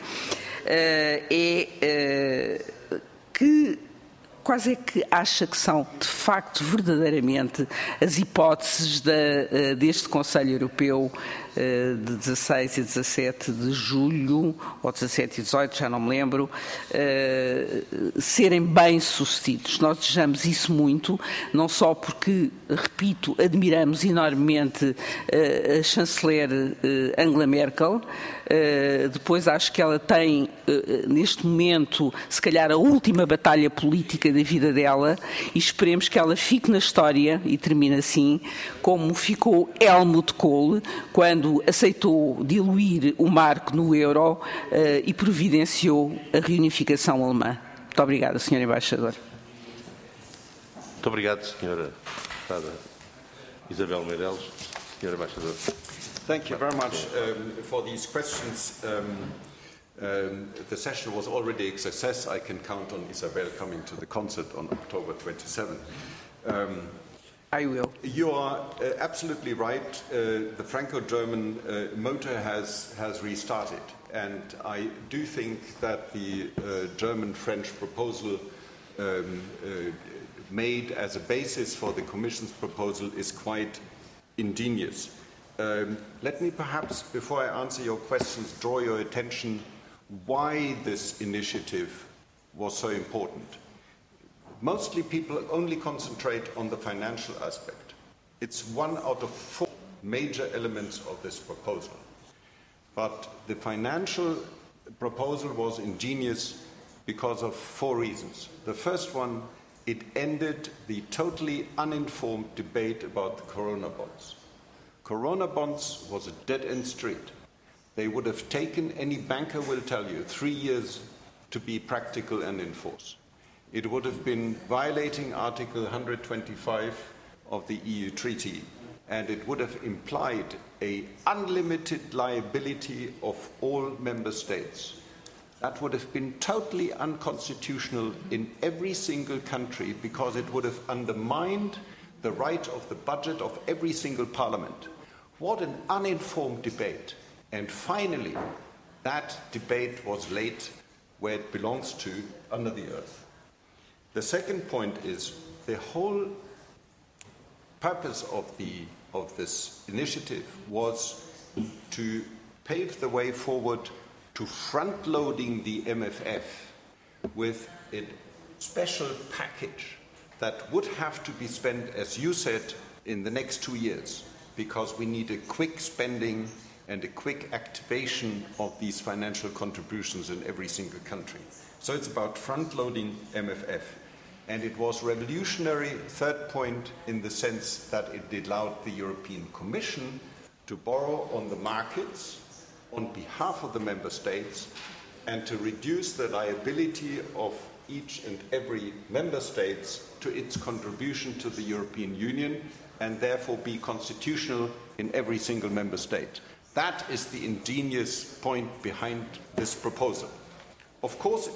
que quais é que acha que são, de facto, verdadeiramente, as hipóteses deste Conselho Europeu de 16 e 17 de julho, ou 17 e 18, já não me lembro, serem bem-sucedidos? Nós desejamos isso muito, não só porque, repito, admiramos enormemente a chanceler Angela Merkel. Depois acho que ela tem, neste momento, se calhar a última batalha política da vida dela, e esperemos que ela fique na história, e termine assim, como ficou Helmut Kohl, quando aceitou diluir o marco no euro e providenciou a reunificação alemã. Muito obrigada, Sr. Embaixador. Muito obrigado, Sra. Deputada Isabel Meireles. Sr. Embaixador. Thank you very much for these questions. The session was already a success. I can count on Isabel coming to the concert on October 27. I will. You are absolutely right. The Franco-German motor has restarted, and I do think that the German-French proposal made as a basis for the Commission's proposal is quite ingenious. Let me perhaps, before I answer your questions, draw your attention why this initiative was so important. Mostly people only concentrate on the financial aspect. It's one out of 4 major elements of this proposal. But the financial proposal was ingenious because of 4 reasons. The first one, it ended the totally uninformed debate about the Corona bonds. Corona bonds was a dead-end street. They would have taken, any banker will tell you, 3 years to be practical and in force. It would have been violating Article 125 of the EU Treaty, and it would have implied an unlimited liability of all member states. That would have been totally unconstitutional in every single country because it would have undermined the right of the budget of every single parliament. What an uninformed debate. And finally, that debate was laid where it belongs to, under the earth. The second point is the whole purpose of this initiative was to pave the way forward to front-loading the MFF with a special package that would have to be spent, as you said, in the next 2 years, because we need a quick spending and a quick activation of these financial contributions in every single country. So it's about front-loading MFF. And it was revolutionary, third point, in the sense that it allowed the European Commission to borrow on the markets on behalf of the member states and to reduce the liability of each and every member state to its contribution to the European Union and therefore be constitutional in every single member state. That is the ingenious point behind this proposal. Of course,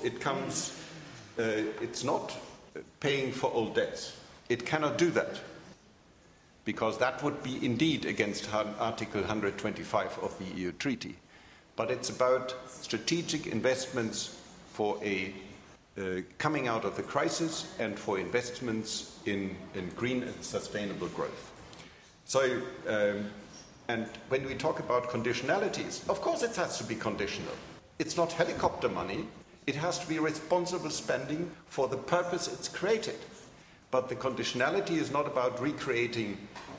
it's not paying for old debts. It cannot do that, because that would be indeed against Article 125 of the EU Treaty. But it's about strategic investments for a coming out of the crisis and for investments in green and sustainable growth. So, and when we talk about conditionalities, of course it has to be conditional. It's not helicopter money. It has to be responsible spending for the purpose it's created. But the conditionality is not about recreating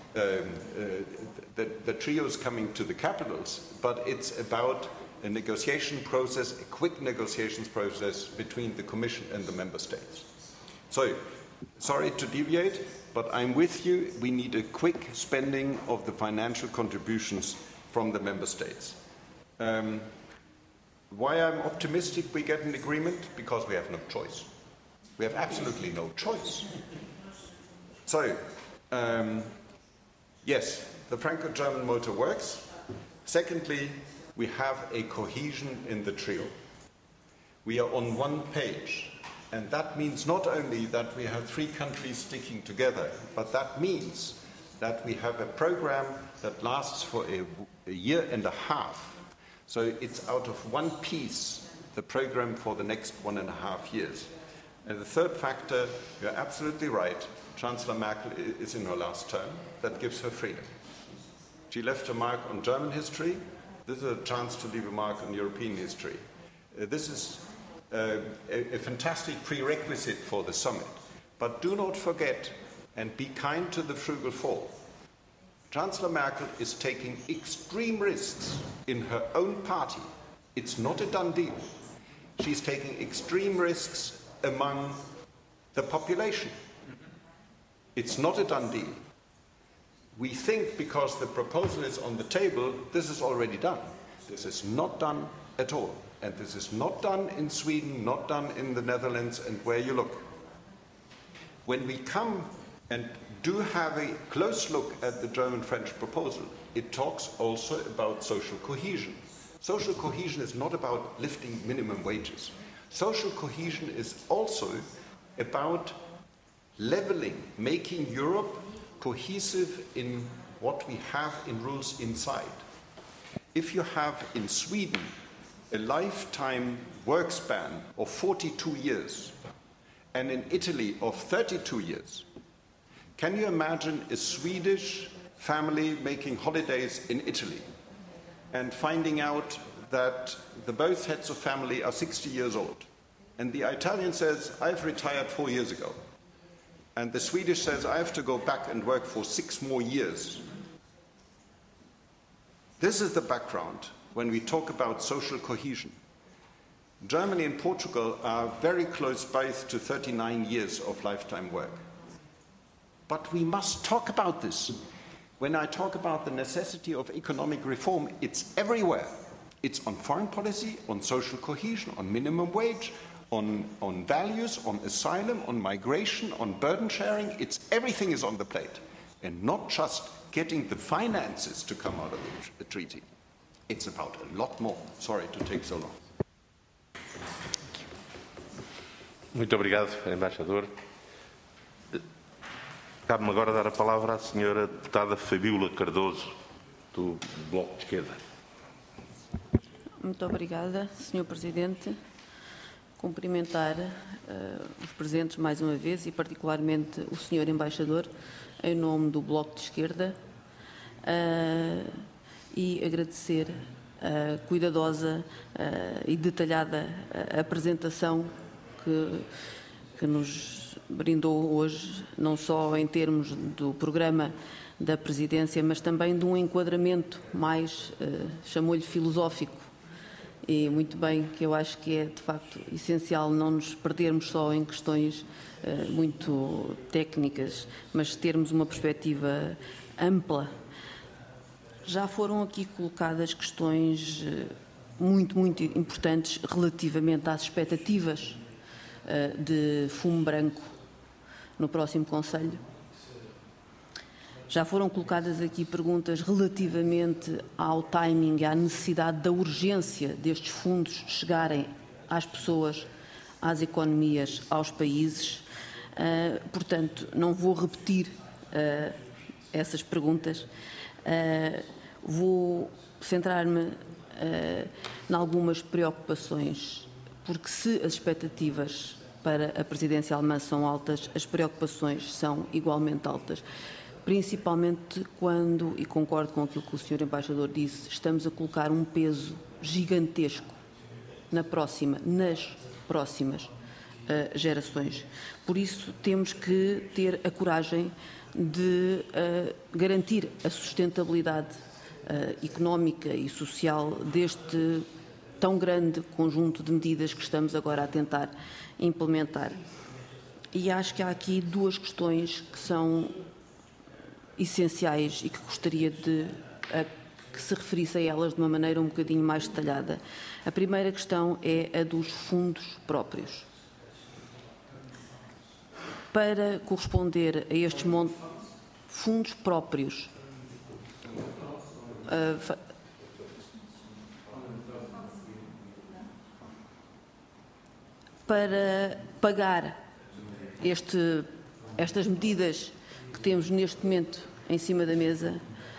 the trios coming to the capitals, but it's about a negotiation process, a quick negotiations process between the Commission and the Member States. So, sorry to deviate, but I'm with you. We need a quick spending of the financial contributions from the Member States. Why I'm optimistic we get an agreement? Because we have no choice. We have absolutely no choice. So, yes, the Franco-German motor works. Secondly, we have a cohesion in the trio. We are on one page, and that means not only that we have 3 countries sticking together, but that means that we have a program that lasts for a year and a half. So it's out of one piece, the program for the next 1.5 years. And the third factor, you're absolutely right, Chancellor Merkel is in her last term. That gives her freedom. She left a mark on German history. This is a chance to leave a mark on European history. This is a fantastic prerequisite for the summit. But do not forget, and be kind to the frugal four, Chancellor Merkel is taking extreme risks in her own party. It's not a done deal. She's taking extreme risks among the population. It's not a done deal. We think because the proposal is on the table, this is already done. This is not done at all. And this is not done in Sweden, not done in the Netherlands, and where you look. When we come and do have a close look at the German-French proposal, it talks also about social cohesion. Social cohesion is not about lifting minimum wages. Social cohesion is also about leveling, making Europe cohesive in what we have in rules inside. If you have in Sweden a lifetime work span of 42 years and in Italy of 32 years, can you imagine a Swedish family making holidays in Italy and finding out that both heads of family are 60 years old? And the Italian says, I've retired 4 years ago. and the Swedish says, I have to go back and work for 6 more years. This is the background when we talk about social cohesion. Germany and Portugal are very close both to 39 years of lifetime work. But we must talk about this. When I talk about the necessity of economic reform, it's everywhere. It's on foreign policy, on social cohesion, on minimum wage, on values, on asylum, on migration, on burden sharing. Everything is on the plate. And not just getting the finances to come out of the treaty. It's about a lot more. Sorry to take so long. Muito obrigado, Embaixador. Cabe-me agora dar a palavra à senhora deputada Fabíola Cardoso, do Bloco de Esquerda. Muito obrigada, Sr. Presidente. Cumprimentar os presentes mais uma vez e particularmente o Sr. Embaixador em nome do Bloco de Esquerda e agradecer a cuidadosa e detalhada apresentação que nos brindou hoje, não só em termos do programa da Presidência, mas também de um enquadramento mais, chamou-lhe filosófico, e muito bem, que eu acho que é de facto essencial não nos perdermos só em questões muito técnicas, mas termos uma perspectiva ampla. Já foram aqui colocadas questões muito importantes relativamente às expectativas de fumo branco no próximo Conselho. Já foram colocadas aqui perguntas relativamente ao timing e à necessidade da urgência destes fundos chegarem às pessoas, às economias, aos países. Portanto, não vou repetir essas perguntas. Vou centrar-me em algumas preocupações, porque se as expectativas para a presidência alemã são altas, as preocupações são igualmente altas. Principalmente quando, e concordo com aquilo que o Sr. Embaixador disse, estamos a colocar um peso gigantesco nas próximas gerações. Por isso, temos que ter a coragem de garantir a sustentabilidade económica e social deste tão grande conjunto de medidas que estamos agora a tentar implementar. E acho que há aqui duas questões que são essenciais e que gostaria de que se referisse a elas de uma maneira um bocadinho mais detalhada. A primeira questão é a dos fundos próprios. Para corresponder a estes fundos próprios, para pagar estas medidas que temos neste momento em cima da mesa,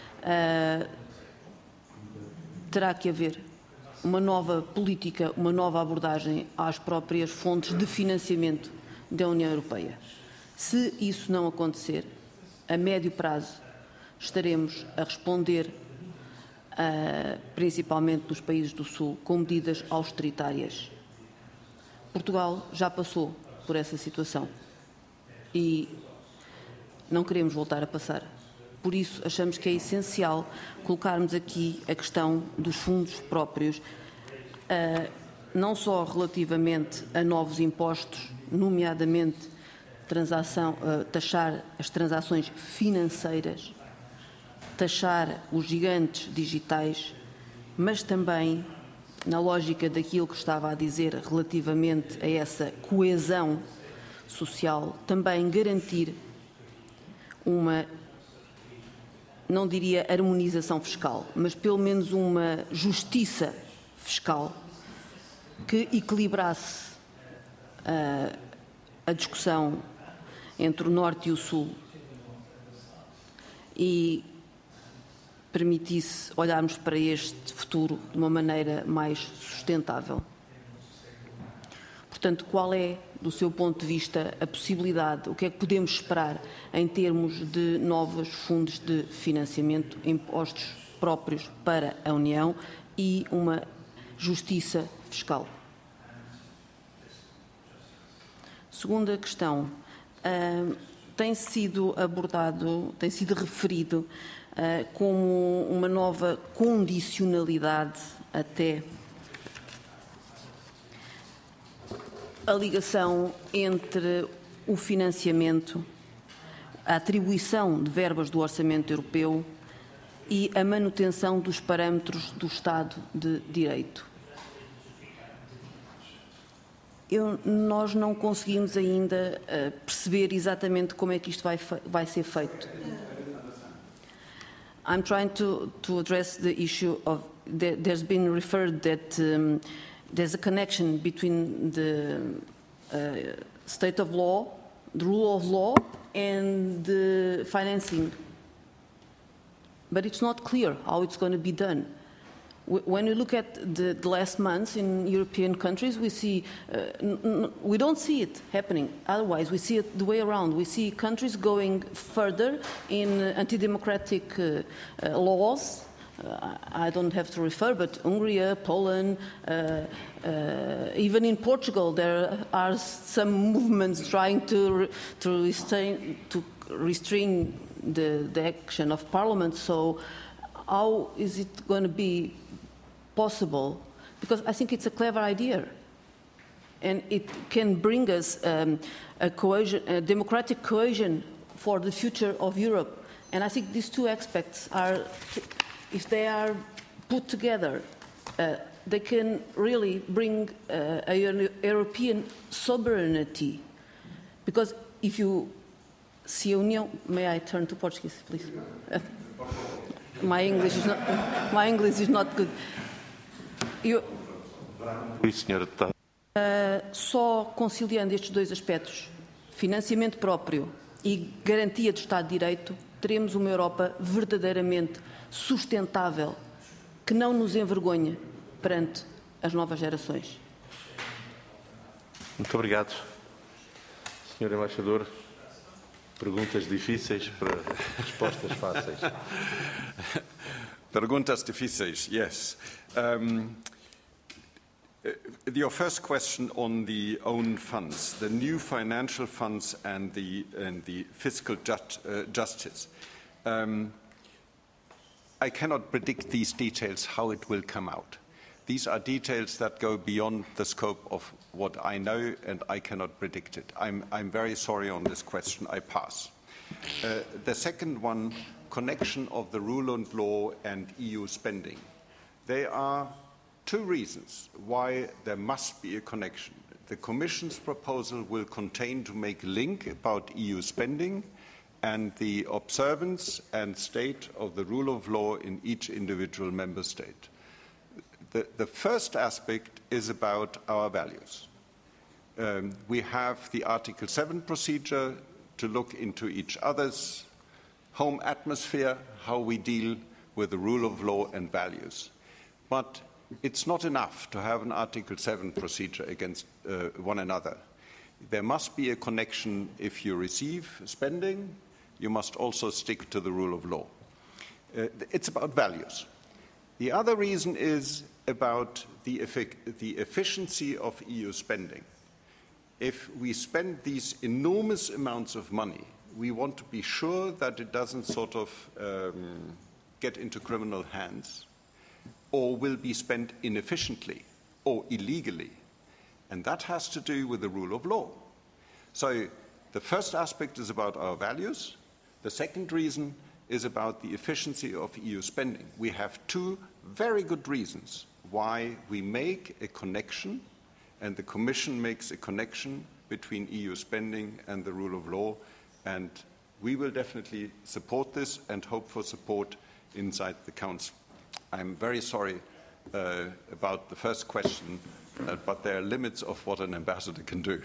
terá que haver uma nova política, uma nova abordagem às próprias fontes de financiamento da União Europeia. Se isso não acontecer, a médio prazo estaremos a responder, principalmente nos países do Sul, com medidas austeritárias. Portugal já passou por essa situação e não queremos voltar a passar. Por isso, achamos que é essencial colocarmos aqui a questão dos fundos próprios, não só relativamente a novos impostos, nomeadamente taxar as transações financeiras, taxar os gigantes digitais, mas também, na lógica daquilo que estava a dizer relativamente a essa coesão social, também garantir uma, não diria harmonização fiscal, mas pelo menos uma justiça fiscal que equilibrasse a discussão entre o Norte e o Sul e permitisse olharmos para este futuro de uma maneira mais sustentável. Portanto, qual é, do seu ponto de vista, a possibilidade, o que é que podemos esperar em termos de novos fundos de financiamento, impostos próprios para a União e uma justiça fiscal? Segunda questão. tem sido abordado, tem sido referido como uma nova condicionalidade até a ligação entre o financiamento, a atribuição de verbas do orçamento europeu e a manutenção dos parâmetros do Estado de Direito. Nós não conseguimos ainda perceber exatamente como é que isto vai ser feito. I'm trying to address the issue of there's been referred that there's a connection between the state of law, the rule of law, and the financing. But it's not clear how it's going to be done. When you look at the last months in European countries, we see we don't see it happening. Otherwise, we see it the way around. We see countries going further in anti-democratic laws. I don't have to refer, but Hungary, Poland, even in Portugal, there are some movements trying to restrain the action of Parliament. So, how is it going to be possible? Because I think it's a clever idea, and it can bring us a democratic cohesion for the future of Europe. And I think these two aspects are, if they are put together, they can really bring a European sovereignty. Because if you see a união, may I turn to Portuguese, please? My English is not good. Só conciliando estes dois aspectos, financiamento próprio e garantia de Estado de Direito, teremos uma Europa verdadeiramente sustentável, que não nos envergonhe perante as novas gerações. Muito obrigado. Senhor Embaixador, perguntas difíceis para respostas fáceis. Perguntas difíceis, yes. Your first question on the own funds, the new financial funds and the fiscal justice. I cannot predict these details, how it will come out. These are details that go beyond the scope of what I know, and I cannot predict it. I'm very sorry on this question. I pass. The second one, connection of the rule of law and EU spending. There are two reasons why there must be a connection. The Commission's proposal will contain to make a link about EU spending and the observance and state of the rule of law in each individual member state. The first aspect is about our values. We have the Article 7 procedure to look into each other's home atmosphere, how we deal with the rule of law and values. But it's not enough to have an Article 7 procedure against one another. There must be a connection. If you receive spending, you must also stick to the rule of law. It's about values. The other reason is about the efficiency of EU spending. If we spend these enormous amounts of money, we want to be sure that it doesn't sort of get into criminal hands or will be spent inefficiently or illegally. And that has to do with the rule of law. So the first aspect is about our values. The second reason is about the efficiency of EU spending. We have two very good reasons why we make a connection, and the Commission makes a connection between EU spending and the rule of law, and we will definitely support this and hope for support inside the Council. I'm very sorry about the first question, but there are limits of what an ambassador can do.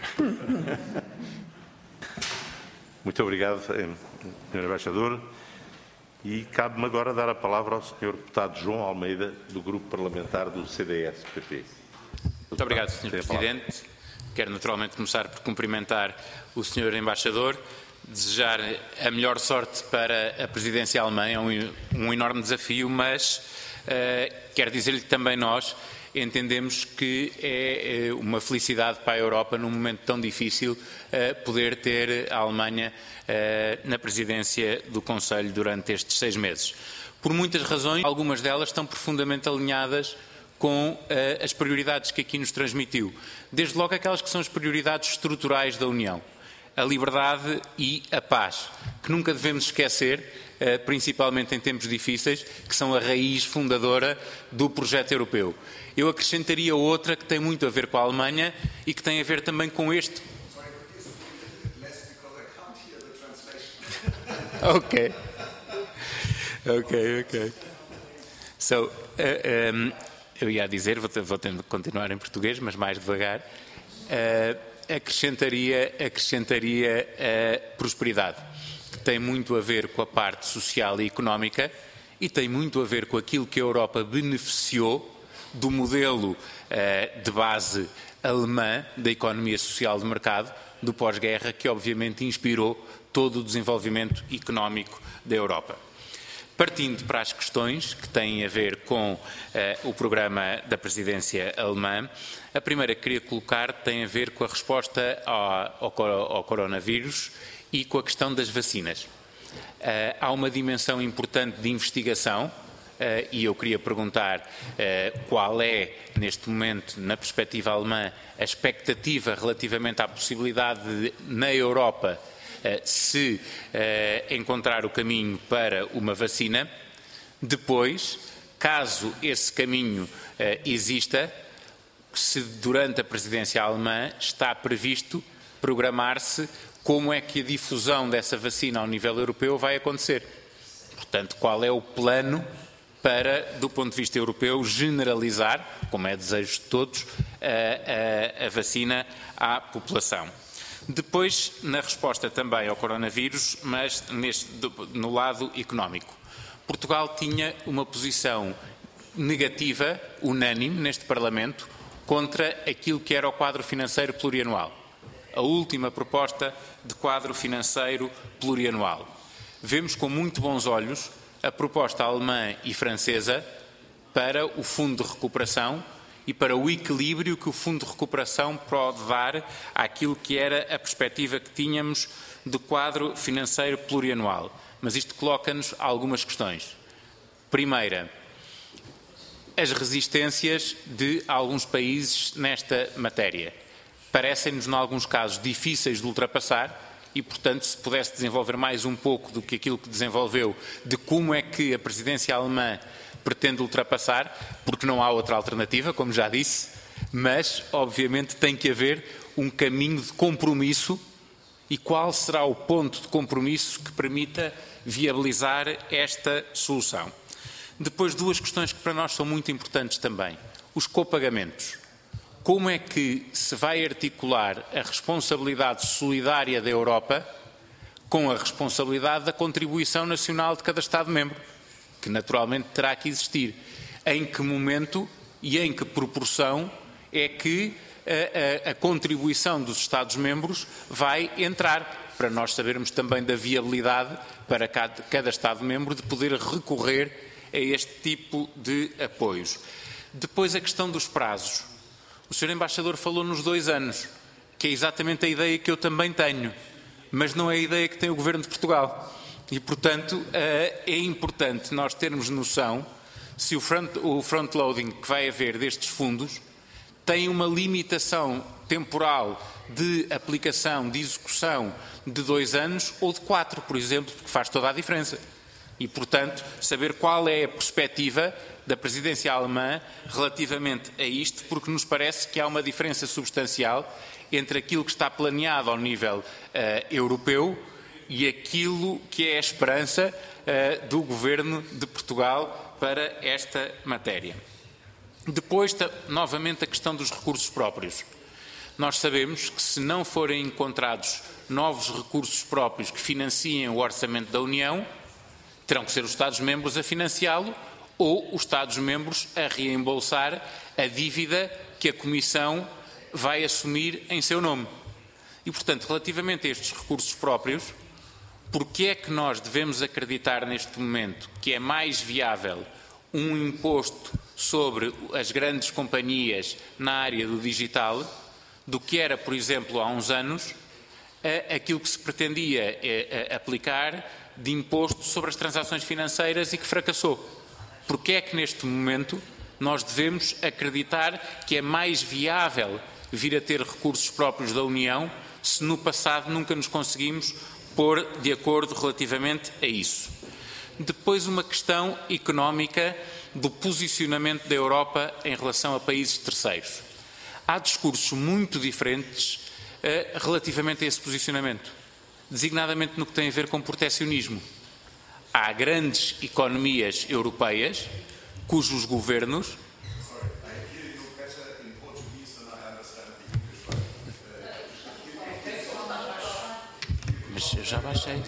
Muito obrigado, Sr. Embaixador. E cabe-me agora dar a palavra ao Sr. Deputado João Almeida, do Grupo Parlamentar do CDS-PP. Muito obrigado, Sr. Presidente. Quero naturalmente começar por cumprimentar o Sr. Embaixador, desejar a melhor sorte para a presidência alemã. É um enorme desafio, mas quero dizer-lhe que também nós entendemos que é uma felicidade para a Europa, num momento tão difícil, poder ter a Alemanha na presidência do Conselho durante estes 6 meses. Por muitas razões, algumas delas estão profundamente alinhadas com as prioridades que aqui nos transmitiu. Desde logo aquelas que são as prioridades estruturais da União. A liberdade e a paz, que nunca devemos esquecer, principalmente em tempos difíceis, que são a raiz fundadora do projeto europeu. Eu acrescentaria outra que tem muito a ver com a Alemanha e que tem a ver também com este. Ok. So, eu ia dizer, vou tendo que continuar em português, mas mais devagar. Acrescentaria a prosperidade, que tem muito a ver com a parte social e económica e tem muito a ver com aquilo que a Europa beneficiou do modelo de base alemã da economia social de mercado do pós-guerra, que obviamente inspirou todo o desenvolvimento económico da Europa. Partindo para as questões que têm a ver com o programa da presidência alemã, a primeira que queria colocar tem a ver com a resposta ao coronavírus e com a questão das vacinas. Há uma dimensão importante de investigação e eu queria perguntar qual é, neste momento, na perspectiva alemã, a expectativa relativamente à possibilidade de, na Europa, se encontrar o caminho para uma vacina. Depois, caso esse caminho exista, se durante a presidência alemã está previsto programar-se como é que a difusão dessa vacina ao nível europeu vai acontecer. Portanto, qual é o plano para, do ponto de vista europeu, generalizar, como é desejo de todos, a vacina à população. Depois, na resposta também ao coronavírus, mas no lado económico. Portugal tinha uma posição negativa, unânime, neste Parlamento, contra aquilo que era o quadro financeiro plurianual. A última proposta de quadro financeiro plurianual. Vemos com muito bons olhos a proposta alemã e francesa para o Fundo de Recuperação e para o equilíbrio que o Fundo de Recuperação pode dar àquilo que era a perspectiva que tínhamos do quadro financeiro plurianual. Mas isto coloca-nos algumas questões. Primeira, as resistências de alguns países nesta matéria. Parecem-nos, em alguns casos, difíceis de ultrapassar e, portanto, se pudesse desenvolver mais um pouco do que aquilo que desenvolveu, de como é que a presidência alemã pretende ultrapassar, porque não há outra alternativa, como já disse, mas, obviamente, tem que haver um caminho de compromisso e qual será o ponto de compromisso que permita viabilizar esta solução. Depois, duas questões que para nós são muito importantes também. Os copagamentos. Como é que se vai articular a responsabilidade solidária da Europa com a responsabilidade da contribuição nacional de cada Estado-membro, que naturalmente terá que existir? Em que momento e em que proporção é que a contribuição dos Estados-membros vai entrar, para nós sabermos também da viabilidade para cada Estado-membro de poder recorrer a este tipo de apoios. Depois a questão dos prazos. O Sr. Embaixador falou nos 2 anos, que é exatamente a ideia que eu também tenho, mas não é a ideia que tem o Governo de Portugal. E, portanto, é importante nós termos noção se o front-loading que vai haver destes fundos tem uma limitação temporal de aplicação, de execução de 2 anos ou de 4, por exemplo, que faz toda a diferença. E, portanto, saber qual é a perspectiva da presidência alemã relativamente a isto, porque nos parece que há uma diferença substancial entre aquilo que está planeado ao nível europeu e aquilo que é a esperança do Governo de Portugal para esta matéria. Depois, novamente, a questão dos recursos próprios. Nós sabemos que se não forem encontrados novos recursos próprios que financiem o orçamento da União, terão que ser os Estados-membros a financiá-lo ou os Estados-membros a reembolsar a dívida que a Comissão vai assumir em seu nome. E, portanto, relativamente a estes recursos próprios, porque é que nós devemos acreditar neste momento que é mais viável um imposto sobre as grandes companhias na área do digital do que era, por exemplo, há uns anos, aquilo que se pretendia aplicar de imposto sobre as transações financeiras e que fracassou. Porque é que neste momento nós devemos acreditar que é mais viável vir a ter recursos próprios da União se no passado nunca nos conseguimos pôr de acordo relativamente a isso? Depois, uma questão económica do posicionamento da Europa em relação a países terceiros. Há discursos muito diferentes relativamente a esse posicionamento, designadamente no que tem a ver com protecionismo. Há grandes economias europeias cujos governos... Mas eu já baixei.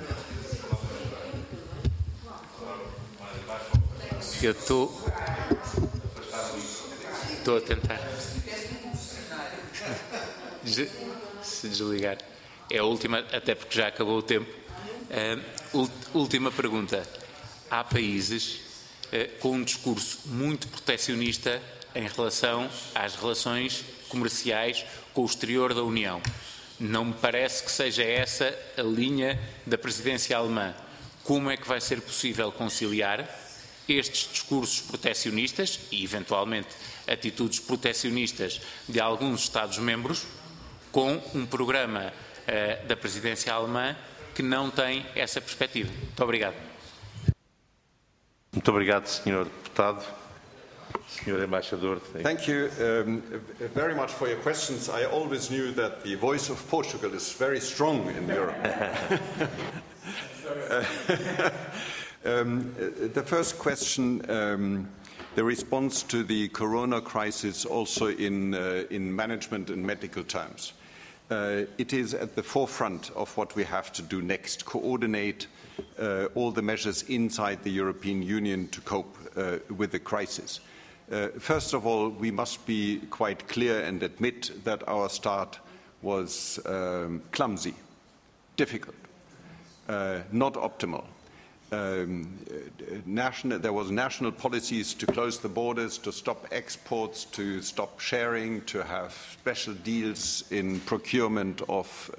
Eu estou a tentar. Se desligar. É a última, até porque já acabou o tempo. Última pergunta. Há países com um discurso muito protecionista em relação às relações comerciais com o exterior da União. Não me parece que seja essa a linha da presidência alemã. Como é que vai ser possível conciliar estes discursos protecionistas e, eventualmente, atitudes protecionistas de alguns Estados-membros com um programa da presidência alemã que não tem essa perspectiva? Muito obrigado. Muito obrigado, Sr. Deputado. Sr. Embaixador. Thank you very much for your questions. I always knew that the voice of Portugal is very strong in Europe. The first question, the response to the corona crisis also in management and medical terms. It is at the forefront of what we have to do next, coordinate all the measures inside the European Union to cope with the crisis. First of all, we must be quite clear and admit that our start was clumsy, difficult, not optimal. There was national policies to close the borders, to stop exports, to stop sharing, to have special deals in procurement of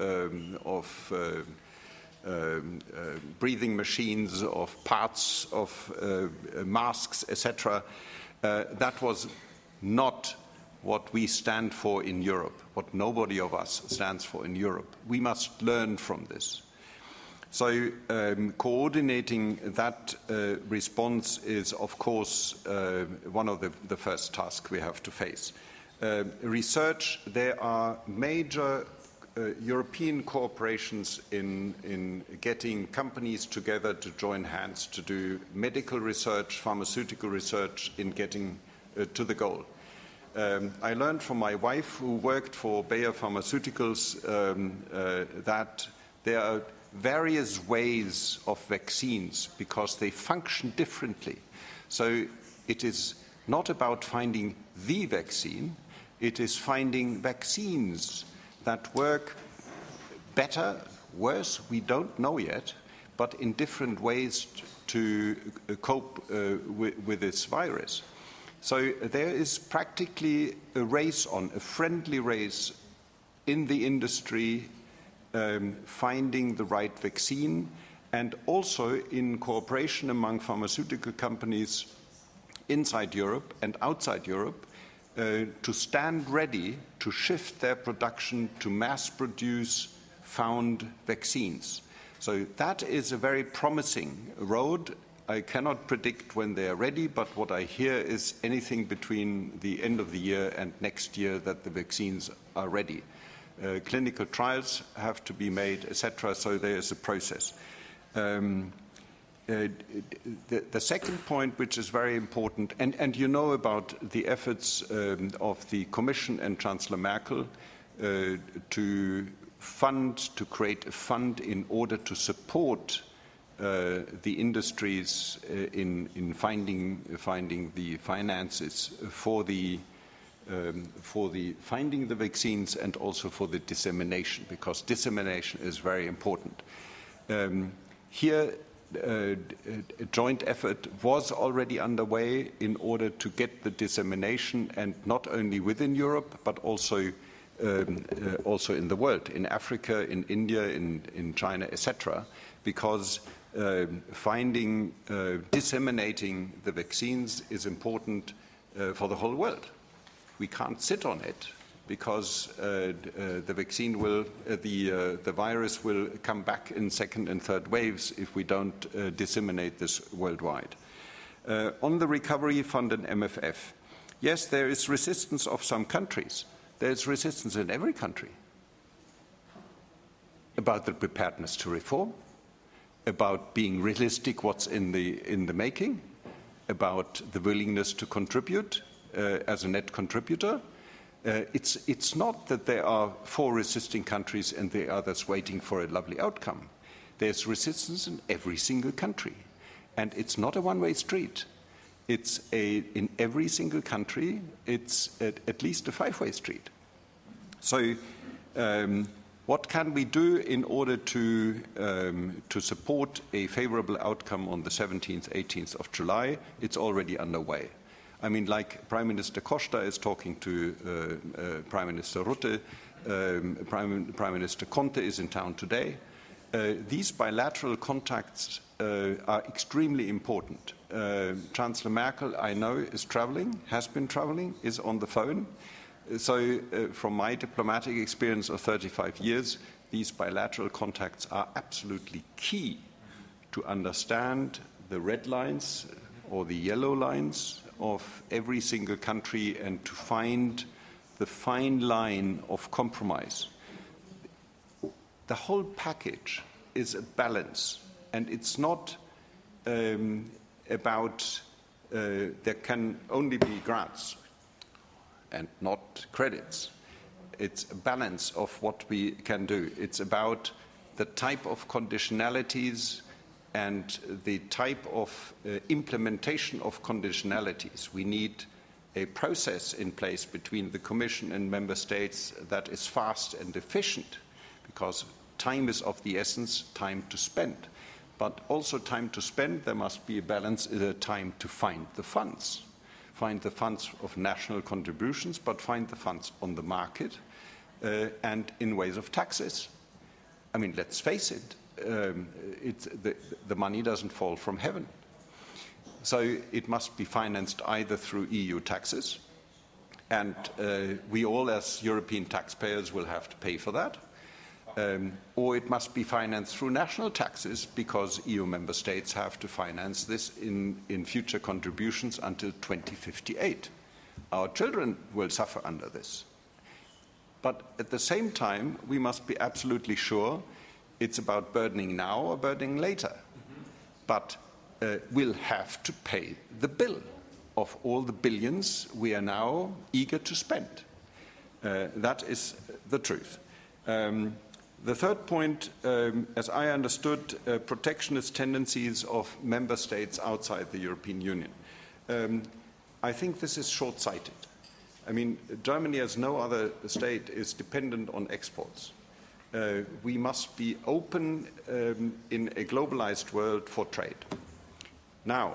breathing machines, of parts of masks, etc. That was not what we stand for in Europe, what nobody of us stands for in Europe. We must learn from this. So coordinating that response is, of course, one of the first tasks we have to face. Research, there are major European cooperations in getting companies together to join hands to do medical research, pharmaceutical research in getting to the goal. I learned from my wife, who worked for Bayer Pharmaceuticals, that there are various ways of vaccines because they function differently. So it is not about finding the vaccine, it is finding vaccines that work better, worse, we don't know yet, but in different ways to cope with this virus. So there is practically a race on, a friendly race in the industry, finding the right vaccine, and also in cooperation among pharmaceutical companies inside Europe and outside Europe to stand ready to shift their production to mass produce found vaccines. So that is a very promising road. I cannot predict when they are ready, but what I hear is anything between the end of the year and next year that the vaccines are ready. Clinical trials have to be made, etc., so there is a process. The second point, which is very important, and you know about the efforts of the Commission and Chancellor Merkel to create a fund in order to support the industries in finding the finances for the finding the vaccines and also for the dissemination, because dissemination is very important. Here, joint effort was already underway in order to get the dissemination, and not only within Europe, but also in the world, in Africa, in India, in China, etc., because disseminating the vaccines is important for the whole world. We can't sit on it, because the vaccine the virus will come back in second and third waves if we don't disseminate this worldwide. On the recovery fund and MFF, yes, there is resistance of some countries. There is resistance in every country about the preparedness to reform, about being realistic what's in the making, about the willingness to contribute as a net contributor. It's not that there are 4 resisting countries and the others waiting for a lovely outcome. There's resistance in every single country. And it's not a one-way street. In every single country, it's at least a 5-way street. So what can we do in order to support a favorable outcome on the 17th, 18th of July? It's already underway. I mean, like Prime Minister Costa is talking to Prime Minister Rutte, Prime Minister Conte is in town today. These bilateral contacts are extremely important. Chancellor Merkel, I know, is traveling, has been traveling, is on the phone. So from my diplomatic experience of 35 years, these bilateral contacts are absolutely key to understand the red lines or the yellow lines of every single country and to find the fine line of compromise. The whole package is a balance, and it's not about there can only be grants and not credits. It's a balance of what we can do. It's about the type of conditionalities and the type of implementation of conditionalities. We need a process in place between the Commission and Member States that is fast and efficient, because time is of the essence, time to spend. But also time to spend, there must be a balance, time to find the funds. Find the funds of national contributions, but find the funds on the market and in ways of taxes. I mean, let's face it, the money doesn't fall from heaven. So it must be financed either through EU taxes, and we all as European taxpayers will have to pay for that, or it must be financed through national taxes, because EU member states have to finance this in future contributions until 2058. Our children will suffer under this. But at the same time, we must be absolutely sure it's about burdening now or burdening later. But we'll have to pay the bill of all the billions we are now eager to spend. That is the truth. The third point, as I understood, protectionist tendencies of member states outside the European Union. I think this is short-sighted. I mean, Germany, as no other state, is dependent on exports. We must be open in a globalized world for trade. Now,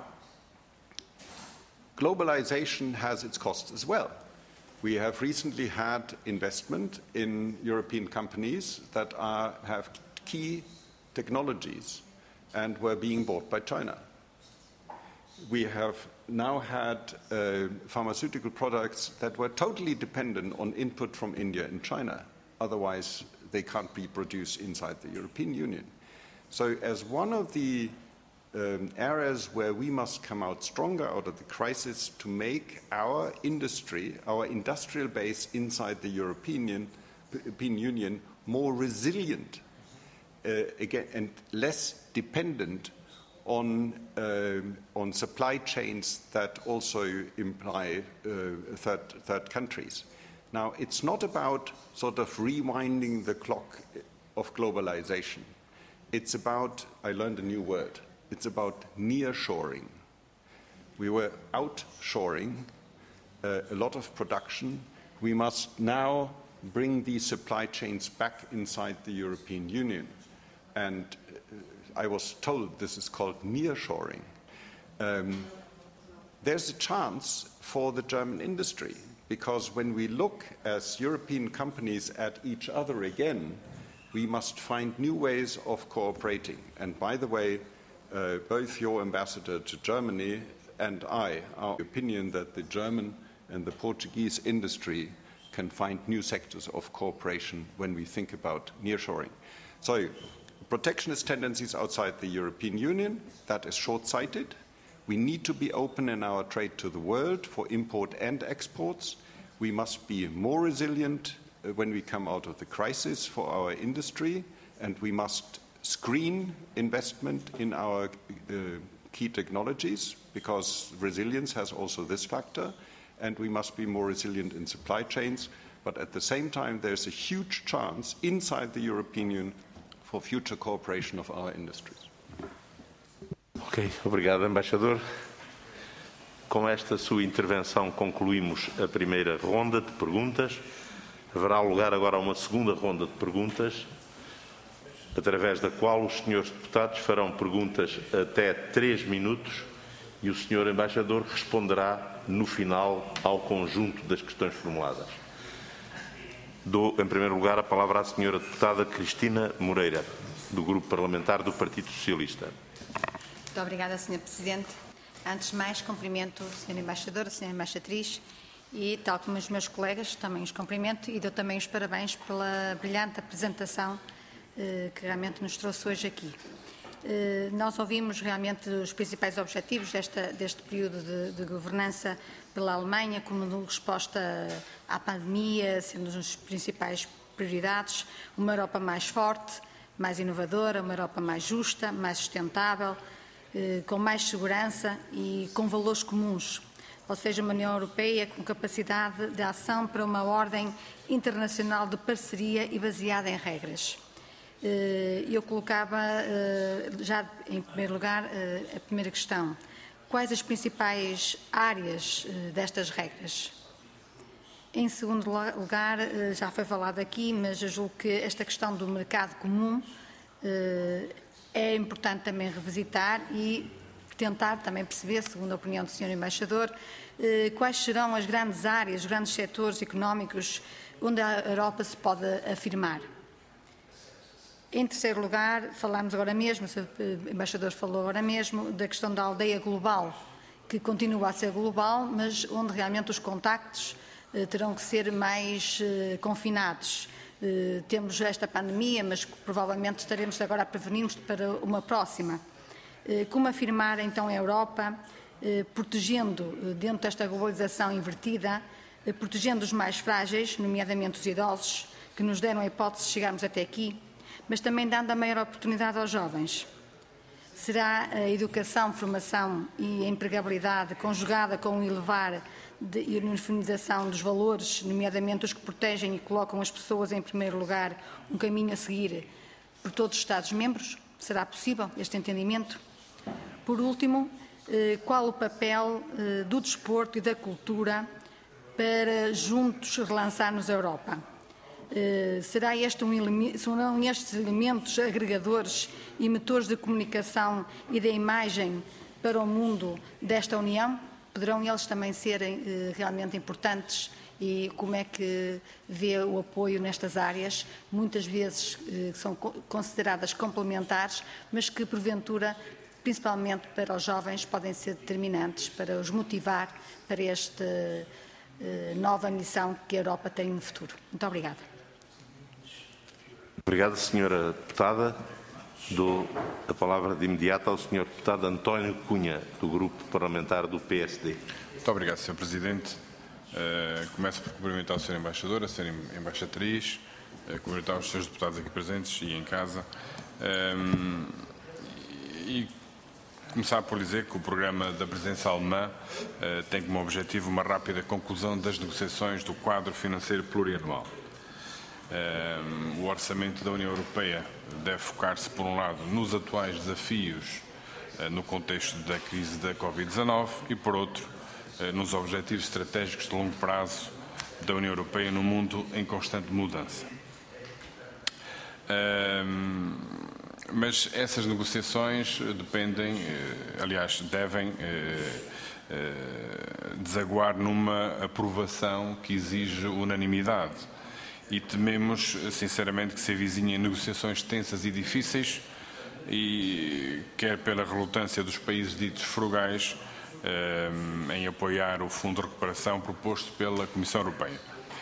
globalization has its costs as well. We have recently had investment in European companies that have key technologies and were being bought by China. We have now had pharmaceutical products that were totally dependent on input from India and China. Otherwise, they can't be produced inside the European Union. So as one of the areas where we must come out stronger out of the crisis to make our industry, our industrial base inside the European Union more resilient again, and less dependent on supply chains that also imply third countries. Now, it's not about sort of rewinding the clock of globalization. It's about, I learned a new word, it's about nearshoring. We were outshoring a lot of production. We must now bring these supply chains back inside the European Union. And I was told this is called nearshoring. There's a chance for the German industry, because when we look as European companies at each other again, we must find new ways of cooperating. And by the way, both your ambassador to Germany and I are of the opinion that the German and the Portuguese industry can find new sectors of cooperation when we think about nearshoring. So, protectionist tendencies outside the European Union, that is short-sighted. We need to be open in our trade to the world for import and exports. We must be more resilient when we come out of the crisis for our industry, and we must screen investment in our key technologies, because resilience has also this factor, and we must be more resilient in supply chains. But at the same time, there's a huge chance inside the European Union for future cooperation of our industries. Ok, obrigado, embaixador. Com esta sua intervenção concluímos a primeira ronda de perguntas. Haverá lugar agora a uma segunda ronda de perguntas, através da qual os senhores deputados farão perguntas até 3 minutos e o senhor embaixador responderá no final ao conjunto das questões formuladas. Dou, em primeiro lugar, a palavra à senhora deputada Cristina Moreira, do Grupo Parlamentar do Partido Socialista. Muito obrigada, Sr. Presidente. Antes de mais, cumprimento o Sr. Embaixador, a Sra. Embaixatriz e, tal como os meus colegas, também os cumprimento e dou também os parabéns pela brilhante apresentação que realmente nos trouxe hoje aqui. Nós ouvimos realmente os principais objetivos deste período de governança pela Alemanha, como resposta à pandemia, sendo as principais prioridades, uma Europa mais forte, mais inovadora, uma Europa mais justa, mais sustentável, com mais segurança e com valores comuns, ou seja, uma União Europeia com capacidade de ação para uma ordem internacional de parceria e baseada em regras. Eu colocava já em primeiro lugar a primeira questão. Quais as principais áreas destas regras? Em segundo lugar, já foi falado aqui, mas eu julgo que esta questão do mercado comum é importante também revisitar e tentar também perceber, segundo a opinião do Sr. Embaixador, quais serão as grandes áreas, os grandes setores económicos onde a Europa se pode afirmar. Em terceiro lugar, falámos agora mesmo, o embaixador falou agora mesmo, da questão da aldeia global, que continua a ser global, mas onde realmente os contactos terão que ser mais confinados. Temos esta pandemia, mas provavelmente estaremos agora a prevenir-nos para uma próxima. Como afirmar então a Europa, protegendo, dentro desta globalização invertida, protegendo os mais frágeis, nomeadamente os idosos, que nos deram a hipótese de chegarmos até aqui, mas também dando a maior oportunidade aos jovens. Será a educação, formação e a empregabilidade conjugada com o elevar e a uniformização dos valores, nomeadamente os que protegem e colocam as pessoas em primeiro lugar, um caminho a seguir por todos os Estados-membros? Será possível este entendimento? Por último, qual o papel do desporto e da cultura para juntos relançarmos a Europa? Serão estes elementos agregadores e motores de comunicação e da imagem para o mundo desta União? Poderão eles também serem realmente importantes? E como é que vê o apoio nestas áreas, muitas vezes são consideradas complementares, mas que porventura, principalmente para os jovens, podem ser determinantes para os motivar para esta nova missão que a Europa tem no futuro. Muito obrigada. Obrigado, Sra. Deputada. Dou a palavra de imediato ao Sr. Deputado António Cunha, do Grupo Parlamentar do PSD. Muito obrigado, Sr. Presidente. Começo por cumprimentar o Sr. Embaixador, a Sra. Embaixatriz, cumprimentar os Srs. Deputados aqui presentes e em casa. E começar por dizer que o programa da presidência alemã tem como objetivo uma rápida conclusão das negociações do quadro financeiro plurianual. O orçamento da União Europeia deve focar-se, por um lado, nos atuais desafios no contexto da crise da Covid-19 e, por outro, nos objetivos estratégicos de longo prazo da União Europeia no mundo em constante mudança. Mas essas negociações dependem, aliás, devem desaguar numa aprovação que exige unanimidade. E tememos, sinceramente, que se avizinhem negociações tensas e difíceis, e quer pela relutância dos países ditos frugais em apoiar o Fundo de Recuperação proposto pela Comissão Europeia.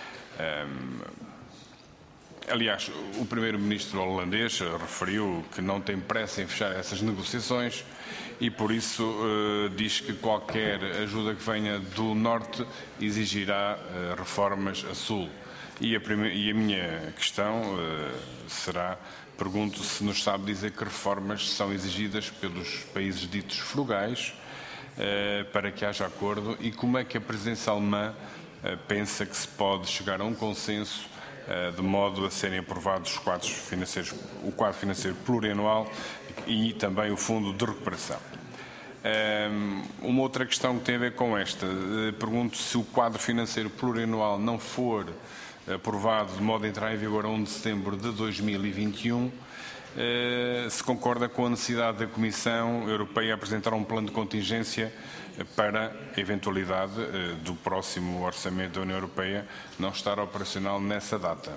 Aliás, o primeiro-ministro holandês referiu que não tem pressa em fechar essas negociações e, por isso, diz que qualquer ajuda que venha do Norte exigirá reformas a Sul. E a minha questão será, pergunto se nos sabe dizer que reformas são exigidas pelos países ditos frugais para que haja acordo e como é que a presidência alemã pensa que se pode chegar a um consenso de modo a serem aprovados os quadros financeiros, o quadro financeiro plurianual e também o Fundo de Recuperação. Uma outra questão que tem a ver com esta, pergunto se o quadro financeiro plurianual não for aprovado de modo a entrar em vigor a 1 de setembro de 2021, se concorda com a necessidade da Comissão Europeia apresentar um plano de contingência para a eventualidade do próximo orçamento da União Europeia não estar operacional nessa data.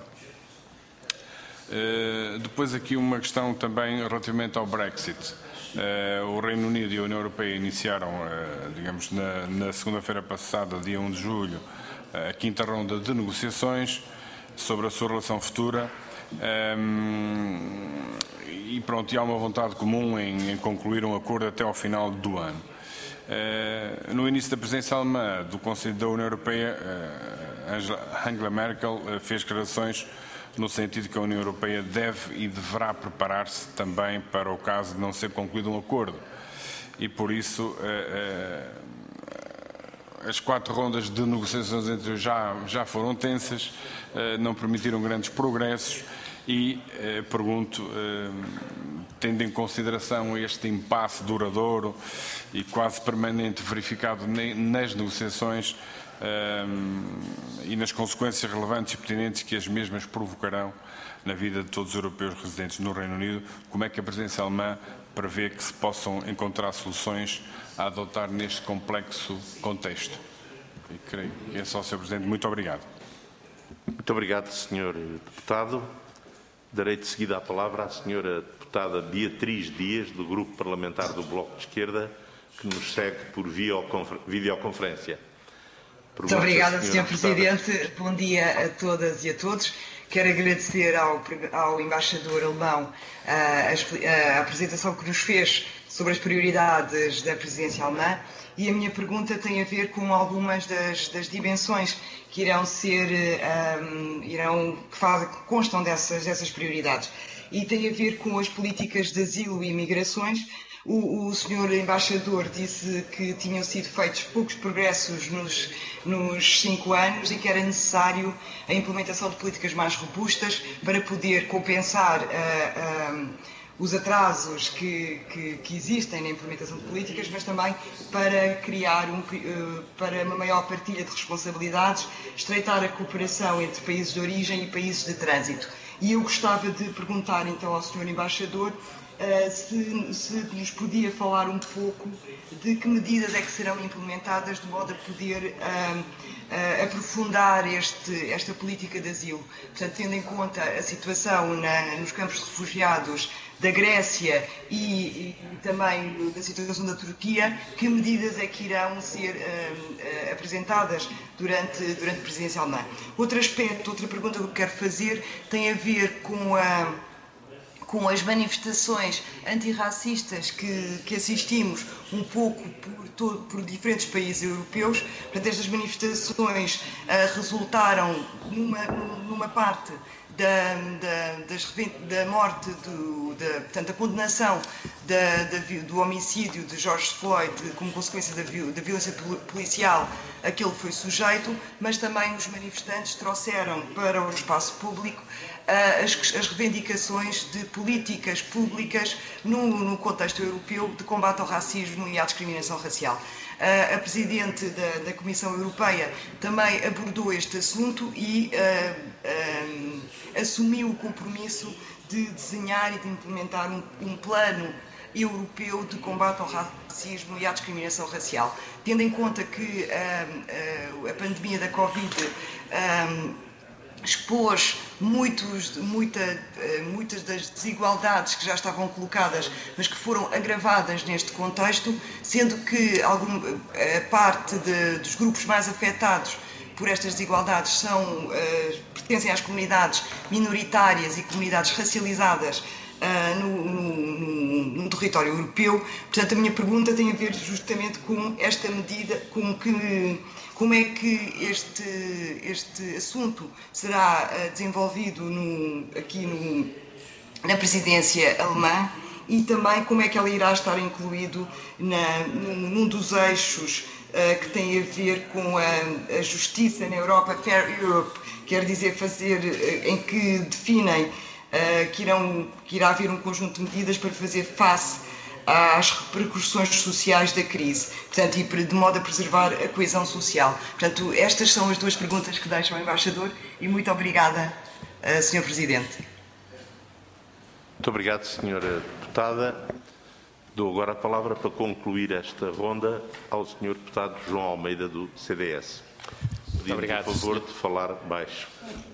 Depois aqui uma questão também relativamente ao Brexit. O Reino Unido e a União Europeia iniciaram, digamos, na segunda-feira passada, dia 1 de julho, a quinta ronda de negociações sobre a sua relação futura. E pronto, e há uma vontade comum em concluir um acordo até ao final do ano. No início da presidência alemã do Conselho da União Europeia, Angela Merkel fez declarações no sentido que a União Europeia deve e deverá preparar-se também para o caso de não ser concluído um acordo. E por isso as 4 rondas de negociações entre já foram tensas, não permitiram grandes progressos e pergunto, tendo em consideração este impasse duradouro e quase permanente verificado nas negociações e nas consequências relevantes e pertinentes que as mesmas provocarão na vida de todos os europeus residentes no Reino Unido, como é que a presidência alemã prevê que se possam encontrar soluções a adotar neste complexo contexto? E creio que é só, Sr. Presidente. Muito obrigado. Muito obrigado, Sr. Deputado. Darei de seguida a palavra à Sra. Deputada Beatriz Dias, do Grupo Parlamentar do Bloco de Esquerda, que nos segue por videoconferência. Muito obrigada, Sr. Presidente. Bom dia a todas e a todos. Quero agradecer ao embaixador alemão a apresentação que nos fez sobre as prioridades da presidência alemã e a minha pergunta tem a ver com algumas das dimensões que que constam dessas prioridades e tem a ver com as políticas de asilo e imigrações. O Sr. Embaixador disse que tinham sido feitos poucos progressos nos 5 anos e que era necessário a implementação de políticas mais robustas para poder compensar os atrasos que existem na implementação de políticas, mas também para criar para uma maior partilha de responsabilidades, estreitar a cooperação entre países de origem e países de trânsito. E eu gostava de perguntar então ao Sr. Embaixador se nos podia falar um pouco de que medidas é que serão implementadas de modo a poder aprofundar esta política de asilo. Portanto, tendo em conta a situação nos campos de refugiados da Grécia e também da situação da Turquia, que medidas é que irão ser apresentadas durante a presidência alemã? Outra pergunta que eu quero fazer tem a ver com as manifestações antirracistas que assistimos um pouco por diferentes países europeus. Portanto, estas manifestações resultaram numa parte da morte, portanto, da condenação do homicídio de George Floyd como consequência da violência policial a que ele foi sujeito, mas também os manifestantes trouxeram para o espaço público as reivindicações de políticas públicas no contexto europeu de combate ao racismo e à discriminação racial. A Presidente da Comissão Europeia também abordou este assunto e assumiu o compromisso de desenhar e de implementar um plano europeu de combate ao racismo e à discriminação racial, tendo em conta que a pandemia da Covid expôs muitas das desigualdades que já estavam colocadas, mas que foram agravadas neste contexto, sendo que parte dos grupos mais afetados por estas desigualdades pertencem às comunidades minoritárias e comunidades racializadas no território europeu. Portanto, a minha pergunta tem a ver justamente com esta medida, como é que este assunto será desenvolvido na presidência alemã, e também como é que ela irá estar incluído num dos eixos que tem a ver com a justiça na Europa, Fair Europe, quer dizer em que definem que irá haver um conjunto de medidas para fazer face às repercussões sociais da crise, portanto, e de modo a preservar a coesão social. Portanto, estas são as duas perguntas que deixo ao embaixador, e muito obrigada, Sr. Presidente. Muito obrigado, Sra. Deputada. Dou agora a palavra para concluir esta ronda ao Sr. Deputado João Almeida, do CDS. Pedimos, por favor, de falar baixo.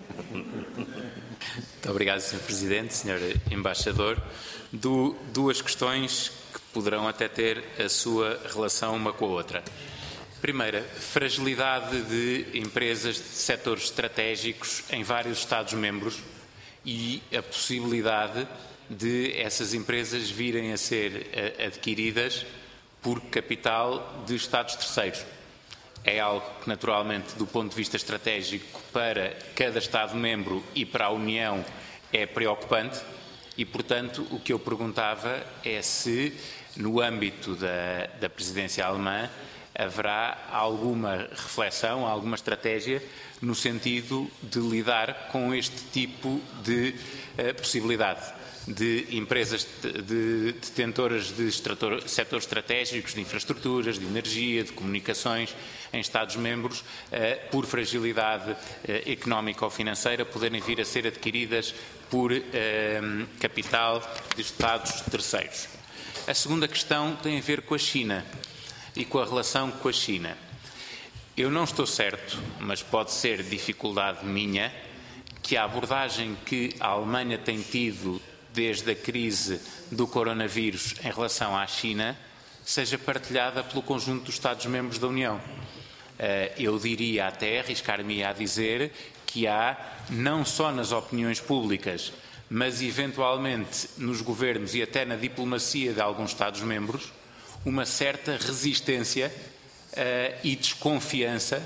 Muito obrigado, Sr. Presidente, Sr. Embaixador. Duas questões que poderão até ter a sua relação uma com a outra. Primeira, fragilidade de empresas de setores estratégicos em vários Estados-membros e a possibilidade de essas empresas virem a ser adquiridas por capital de Estados terceiros. É algo que, naturalmente, do ponto de vista estratégico, para cada Estado-membro e para a União é preocupante e, portanto, o que eu perguntava é se, no âmbito da presidência alemã, haverá alguma reflexão, alguma estratégia no sentido de lidar com este tipo de possibilidade de empresas detentoras de setores estratégicos, de infraestruturas, de energia, de comunicações em Estados-membros, por fragilidade económica ou financeira, poderem vir a ser adquiridas por capital de Estados terceiros. A segunda questão tem a ver com a China e com a relação com a China. Eu não estou certo, mas pode ser dificuldade minha, que a abordagem que a Alemanha tem tido desde a crise do coronavírus em relação à China seja partilhada pelo conjunto dos Estados-membros da União. Eu diria até, arriscar-me a dizer, que há, não só nas opiniões públicas, mas eventualmente nos governos e até na diplomacia de alguns Estados-membros, uma certa resistência e desconfiança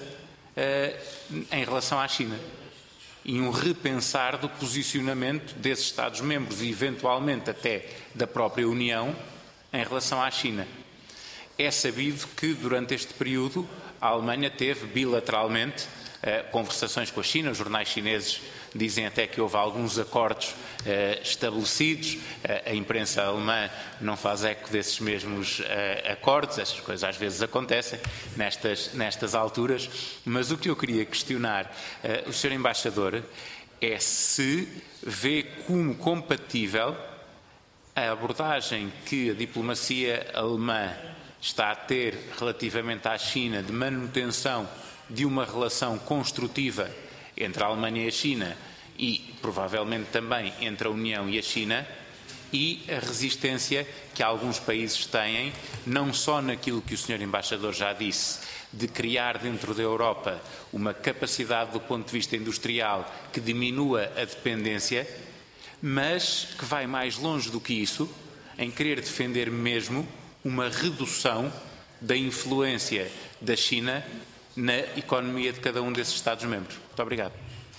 em relação à China. E um repensar do posicionamento desses Estados-membros e, eventualmente, até da própria União em relação à China. É sabido que, durante este período, a Alemanha teve bilateralmente conversações com a China. Os jornais chineses dizem até que houve alguns acordos estabelecidos. A imprensa alemã não faz eco desses mesmos acordos. Essas coisas às vezes acontecem nestas alturas. Mas o que eu queria questionar o Sr. Embaixador é se vê como compatível a abordagem que a diplomacia alemã está a ter relativamente à China de manutenção de uma relação construtiva entre a Alemanha e a China e, provavelmente, também entre a União e a China, e a resistência que alguns países têm, não só naquilo que o Sr. Embaixador já disse, de criar dentro da Europa uma capacidade do ponto de vista industrial que diminua a dependência, mas que vai mais longe do que isso, em querer defender mesmo uma redução da influência da China na economia de cada um desses Estados-membros. Muito obrigado.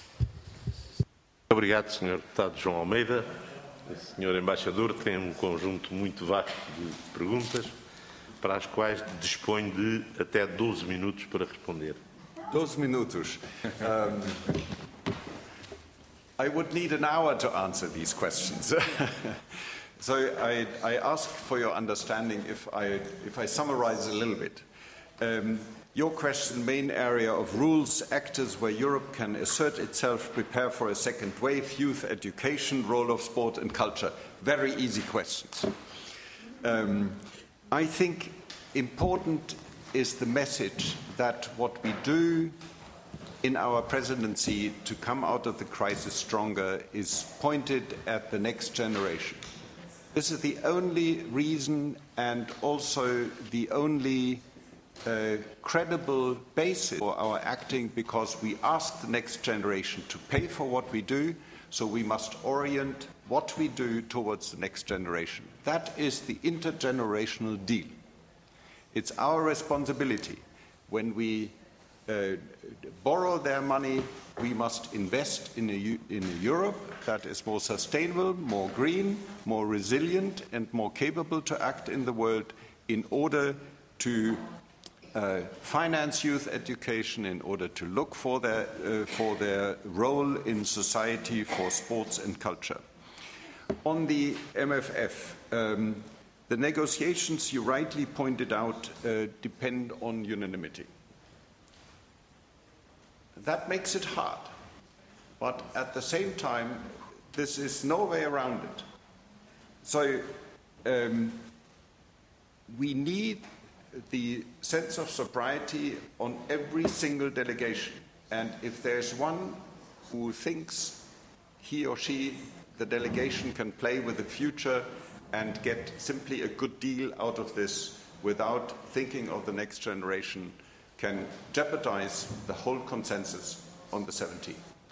Muito obrigado, Sr. Deputado João Almeida. O Sr. Embaixador tem um conjunto muito vasto de perguntas, para as quais dispõe de até 12 minutos para responder. 12 minutos. I would need an hour to answer these questions. So I ask for your understanding if I summarize a little bit. Your question, main area of rules, actors where Europe can assert itself, prepare for a second wave, youth education, role of sport and culture. Very easy questions. I think important is the message that what we do in our presidency to come out of the crisis stronger is pointed at the next generation. This is the only reason and also the only credible basis for our acting, because we ask the next generation to pay for what we do, so we must orient what we do towards the next generation. That is the intergenerational deal. It's our responsibility. When we borrow their money, we must invest in a Europe that is more sustainable, more green, more resilient, and more capable to act in the world in order to finance youth education, in order to look for their role in society, for sports and culture. On the MFF, the negotiations, you rightly pointed out, depend on unanimity. That makes it hard, but at the same time, this is no way around it. So we need the sense of sobriety on every single delegation. And if there's one who thinks he or she, the delegation, can play with the future and get simply a good deal out of this without thinking of the next generation, can jeopardize the whole consensus on the 17th.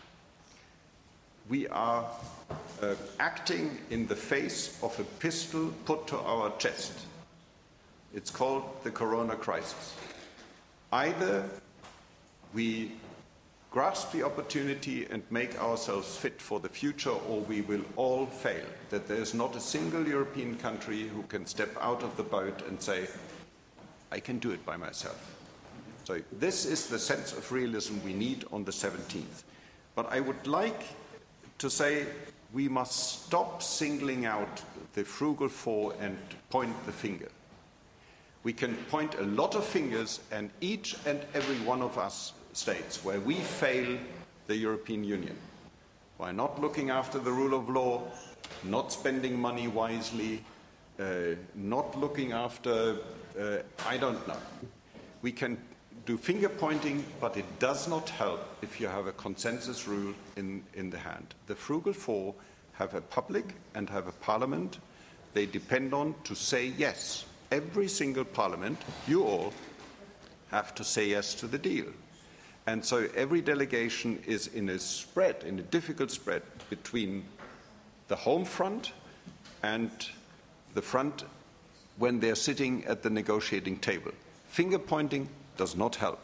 We are acting in the face of a pistol put to our chest. It's called the corona crisis. Either we grasp the opportunity and make ourselves fit for the future, or we will all fail. That there is not a single European country who can step out of the boat and say, I can do it by myself. So this is the sense of realism we need on the 17th. But I would like to say we must stop singling out the frugal four and point the finger. We can point a lot of fingers, and each and every one of us states where we fail the European Union by not looking after the rule of law, not spending money wisely, not looking after, I don't know. We can do finger pointing, but it does not help if you have a consensus rule in the hand. The frugal four have a public and have a parliament they depend on to say yes. Every single parliament, you all, have to say yes to the deal. And so every delegation is in a spread, in a difficult spread between the home front and the front when they're sitting at the negotiating table. Finger pointing does not help.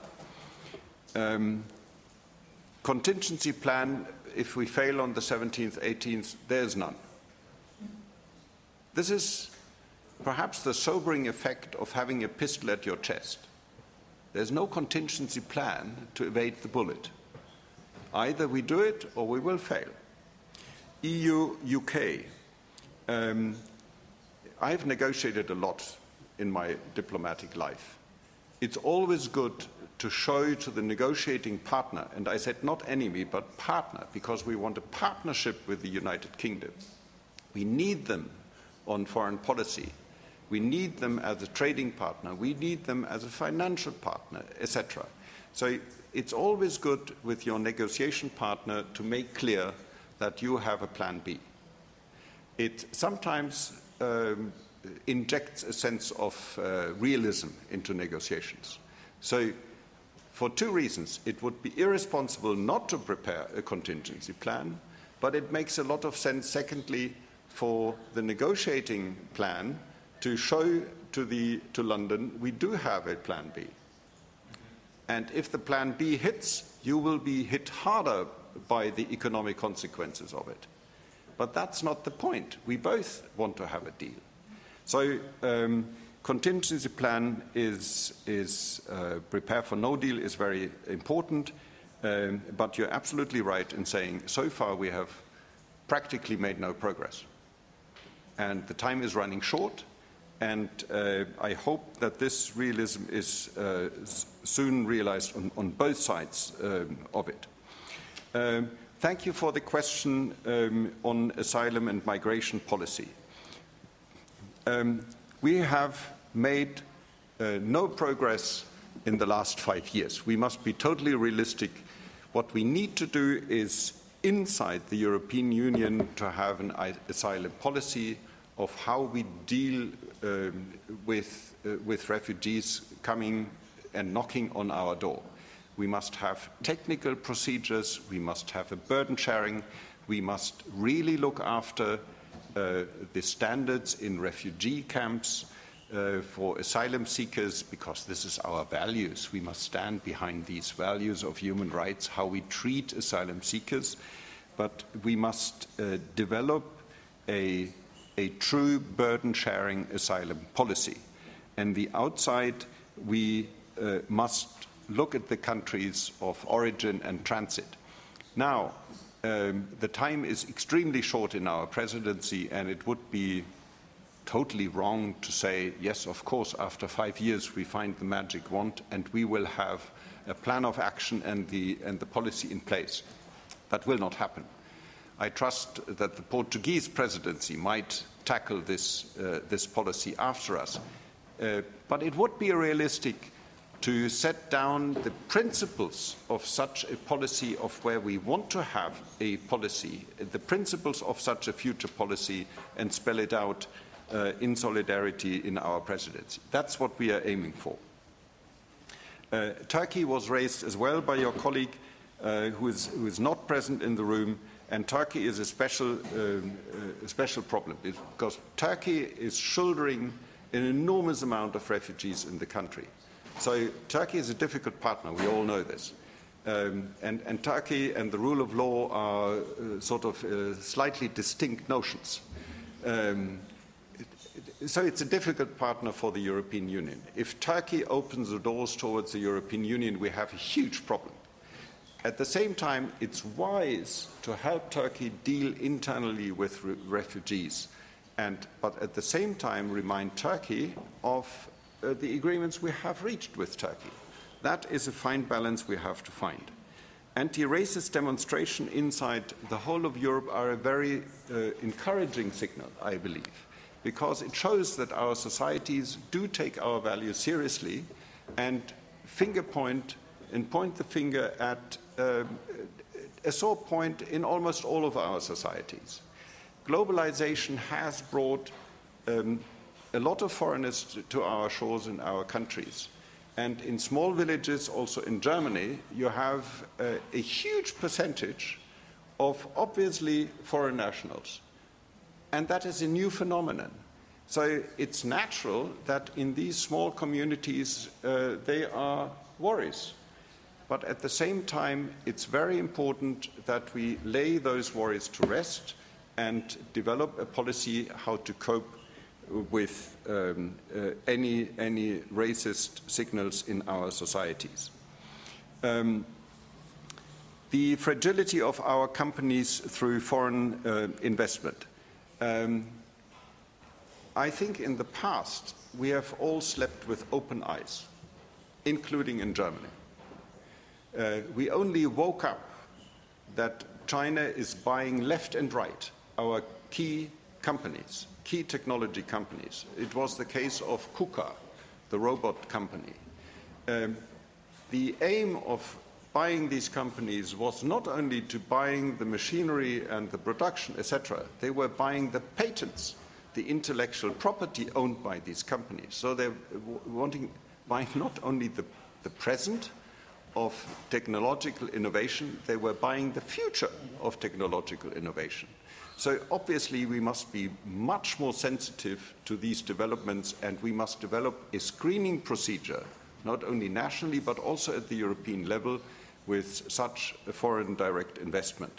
Contingency plan, if we fail on the 17th, 18th, there's none. This is perhaps the sobering effect of having a pistol at your chest. There's no contingency plan to evade the bullet. Either we do it or we will fail. EU, UK. I've negotiated a lot in my diplomatic life. It's always good to show to the negotiating partner, and I said not enemy, but partner, because we want a partnership with the United Kingdom. We need them on foreign policy. We need them as a trading partner. We need them as a financial partner, etc. So it's always good with your negotiation partner to make clear that you have a plan B. It sometimes injects a sense of realism into negotiations. So for two reasons, it would be irresponsible not to prepare a contingency plan, but it makes a lot of sense, secondly, for the negotiating plan to show to London we do have a plan B. And if the plan B hits, you will be hit harder by the economic consequences of it. But that's not the point. We both want to have a deal. So contingency plan is prepare for no deal is very important, but you're absolutely right in saying so far we have practically made no progress. And the time is running short, And I hope that this realism is soon realized on both sides of it. Thank you for the question on asylum and migration policy. We have made no progress in the last 5 years. We must be totally realistic. What we need to do is, inside the European Union, to have an asylum policy of how we deal with refugees coming and knocking on our door. We must have technical procedures, we must have a burden sharing, we must really look after the standards in refugee camps for asylum seekers, because this is our values. We must stand behind these values of human rights, how we treat asylum seekers, but we must develop a true burden-sharing asylum policy. And the outside, we must look at the countries of origin and transit. Now, the time is extremely short in our presidency, and it would be totally wrong to say, yes, of course, after 5 years we find the magic wand and we will have a plan of action and the policy in place. That will not happen. I trust that the Portuguese presidency might tackle this policy after us. But it would be realistic to set down the principles of such a policy, of where we want to have a policy, the principles of such a future policy, and spell it out in solidarity in our presidency. That's what we are aiming for. Turkey was raised as well by your colleague who is not present in the room, and Turkey is a special problem because Turkey is shouldering an enormous amount of refugees in the country. So Turkey is a difficult partner, we all know this. And Turkey and the rule of law are sort of slightly distinct notions. So it's a difficult partner for the European Union. If Turkey opens the doors towards the European Union, we have a huge problem. At the same time, it's wise to help Turkey deal internally with refugees, but at the same time remind Turkey of the agreements we have reached with Turkey. That is a fine balance we have to find. Anti-racist demonstrations inside the whole of Europe are a very encouraging signal, I believe, because it shows that our societies do take our values seriously and point the finger at a sore point in almost all of our societies. Globalization has brought a lot of foreigners to our shores in our countries. And in small villages, also in Germany, you have a huge percentage of obviously foreign nationals. And that is a new phenomenon. So it's natural that in these small communities they are worries. But at the same time, it's very important that we lay those worries to rest and develop a policy how to cope with any racist signals in our societies. The fragility of our companies through foreign investment. I think in the past we have all slept with open eyes, including in Germany. We only woke up that China is buying left and right our key companies, key technology companies. It was the case of KUKA, the robot company. The aim of buying these companies was not only to buying the machinery and the production, etc. They were buying the patents, the intellectual property owned by these companies. So they're buying not only the present of technological innovation, they were buying the future of technological innovation. So obviously we must be much more sensitive to these developments, and we must develop a screening procedure, not only nationally but also at the European level, with such a foreign direct investment.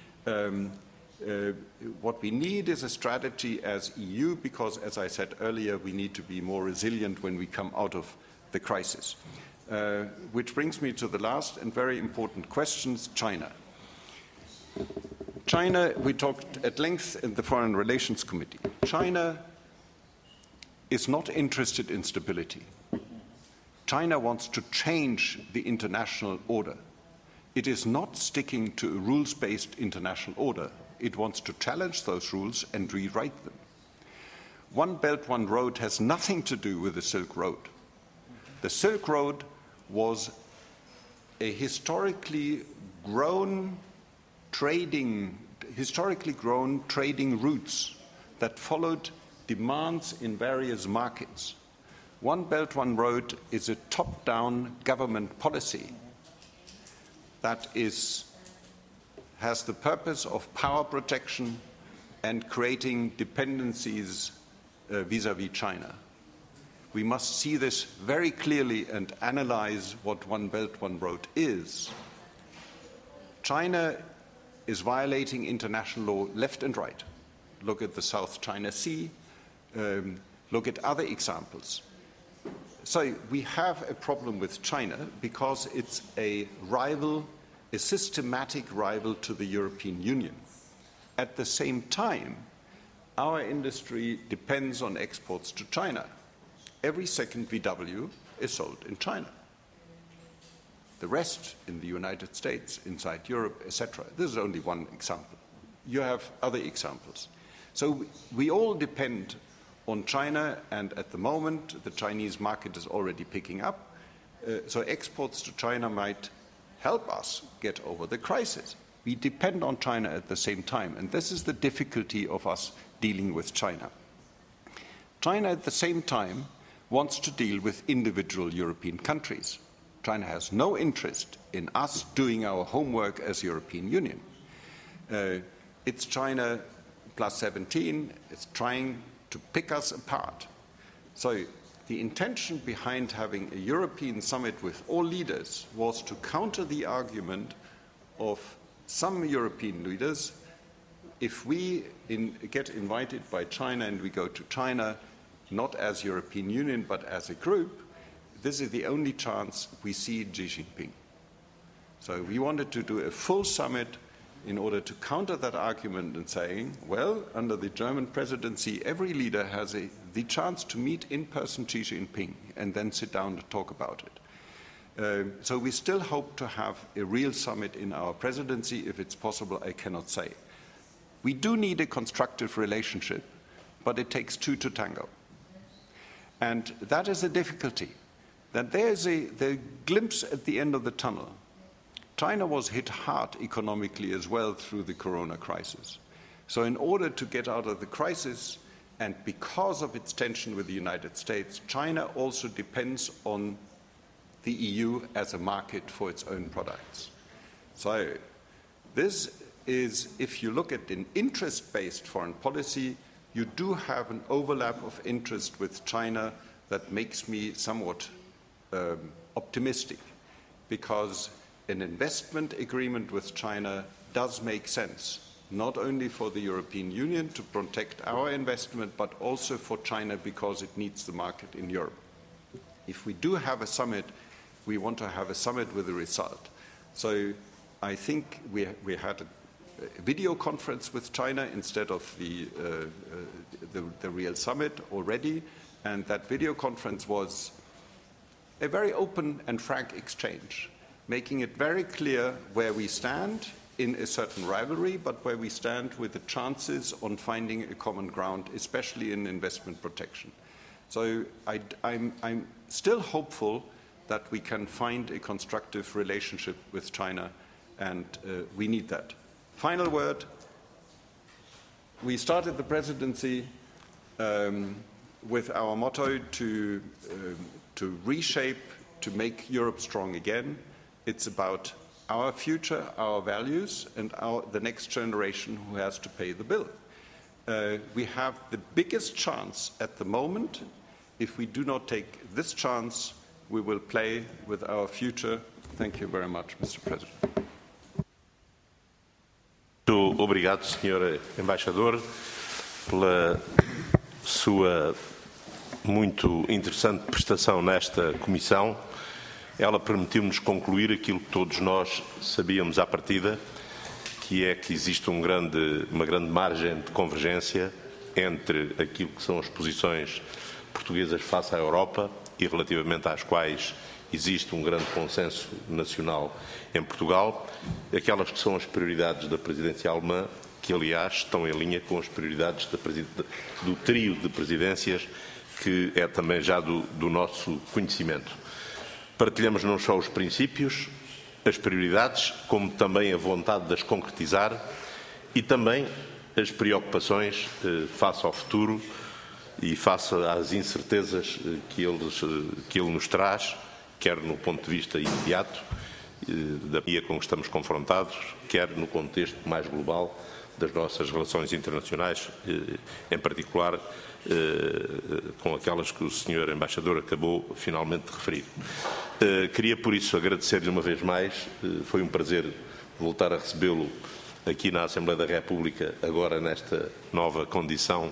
What we need is a strategy as EU, because, as I said earlier, we need to be more resilient when we come out of the crisis. Which brings me to the last and very important questions, China. China, we talked at length in the Foreign Relations Committee. China is not interested in stability. China wants to change the international order. It is not sticking to a rules-based international order. It wants to challenge those rules and rewrite them. One Belt, One Road has nothing to do with the Silk Road. The Silk Road was a historically grown trading routes that followed demands in various markets. One Belt, One Road is a top-down government policy that has the purpose of power protection and creating dependencies vis-à-vis China. We must see this very clearly and analyze what One Belt, One Road is. China is violating international law left and right. Look at the South China Sea. Look at other examples. So we have a problem with China because it's a rival, a systematic rival to the European Union. At the same time, our industry depends on exports to China. Every second VW is sold in China. The rest in the United States, inside Europe, etc. This is only one example. You have other examples. So we all depend on China, and at the moment the Chinese market is already picking up. So exports to China might help us get over the crisis. We depend on China at the same time, and this is the difficulty of us dealing with China. China at the same time wants to deal with individual European countries. China has no interest in us doing our homework as European Union. It's China plus 17. It's trying to pick us apart. So the intention behind having a European summit with all leaders was to counter the argument of some European leaders. If we get invited by China and we go to China, not as European Union but as a group, this is the only chance we see Xi Jinping. So we wanted to do a full summit in order to counter that argument and saying, well, under the German presidency, every leader has the chance to meet in person Xi Jinping and then sit down to talk about it. So we still hope to have a real summit in our presidency. If it's possible, I cannot say. We do need a constructive relationship, but it takes two to tango. And that is the difficulty, that there's the glimpse at the end of the tunnel. China was hit hard economically as well through the corona crisis. So in order to get out of the crisis, and because of its tension with the United States, China also depends on the EU as a market for its own products. So this is, if you look at an interest-based foreign policy, you do have an overlap of interest with China that makes me somewhat optimistic, because an investment agreement with China does make sense, not only for the European Union to protect our investment, but also for China because it needs the market in Europe. If we do have a summit, we want to have a summit with a result. So I think we had a video conference with China instead of the real summit already, and that video conference was a very open and frank exchange, making it very clear where we stand in a certain rivalry, but where we stand with the chances on finding a common ground, especially in investment protection. So I'm still hopeful that we can find a constructive relationship with China, and we need that. Final word. We started the presidency with our motto to reshape, to make Europe strong again. It's about our future, our values, and the next generation who has to pay the bill. We have the biggest chance at the moment. If we do not take this chance, we will play with our future. Thank you very much, Mr. President. Muito obrigado, Sr. Embaixador, pela sua muito interessante prestação nesta comissão. Ela permitiu-nos concluir aquilo que todos nós sabíamos à partida, que é que existe uma grande margem de convergência entre aquilo que são as posições portuguesas face à Europa e relativamente às quais existe um grande consenso nacional em Portugal, aquelas que são as prioridades da presidência alemã, que aliás estão em linha com as prioridades do trio de presidências, que é também já do nosso conhecimento. Partilhamos não só os princípios, as prioridades, como também a vontade de as concretizar e também as preocupações face ao futuro e face às incertezas que ele nos traz, quer no ponto de vista imediato da pandemia com que estamos confrontados, quer no contexto mais global das nossas relações internacionais, em particular com aquelas que o Sr. Embaixador acabou finalmente de referir. Queria, por isso, agradecer-lhe uma vez mais. Foi um prazer voltar a recebê-lo aqui na Assembleia da República, agora nesta nova condição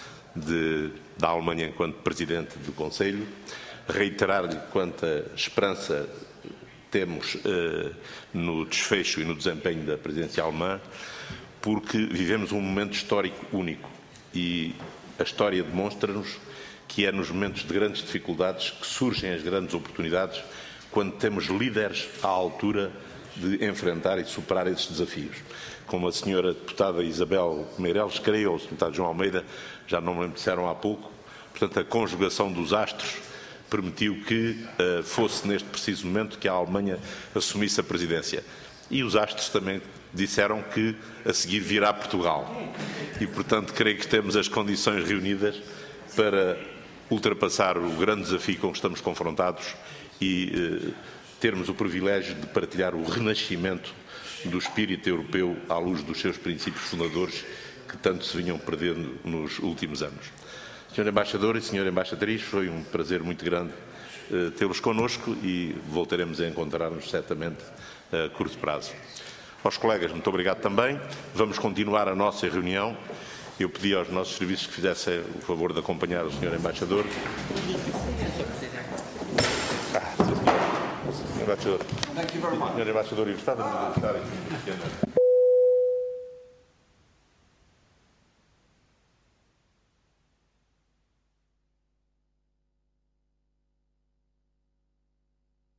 da Alemanha enquanto Presidente do Conselho. Reiterar-lhe quanta esperança temos no desfecho e no desempenho da presidência alemã, porque vivemos um momento histórico único e a história demonstra-nos que é nos momentos de grandes dificuldades que surgem as grandes oportunidades, quando temos líderes à altura de enfrentar e superar esses desafios. Como a senhora deputada Isabel Meireles, creio, ou o senhor deputado João Almeida, já não me disseram há pouco, portanto, a conjugação dos astros permitiu que fosse neste preciso momento que a Alemanha assumisse a presidência. E os astros também disseram que a seguir virá Portugal. E, portanto, creio que temos as condições reunidas para ultrapassar o grande desafio com que estamos confrontados e termos o privilégio de partilhar o renascimento do espírito europeu à luz dos seus princípios fundadores que tanto se vinham perdendo nos últimos anos. Sr. Embaixador e Sra. Embaixatriz, foi um prazer muito grande tê-los connosco e voltaremos a encontrar-nos certamente a curto prazo. Aos colegas, muito obrigado também. Vamos continuar a nossa reunião. Eu pedi aos nossos serviços que fizessem o favor de acompanhar o Sr. Embaixador. Sr. Embaixador, eu gostava de estar aqui.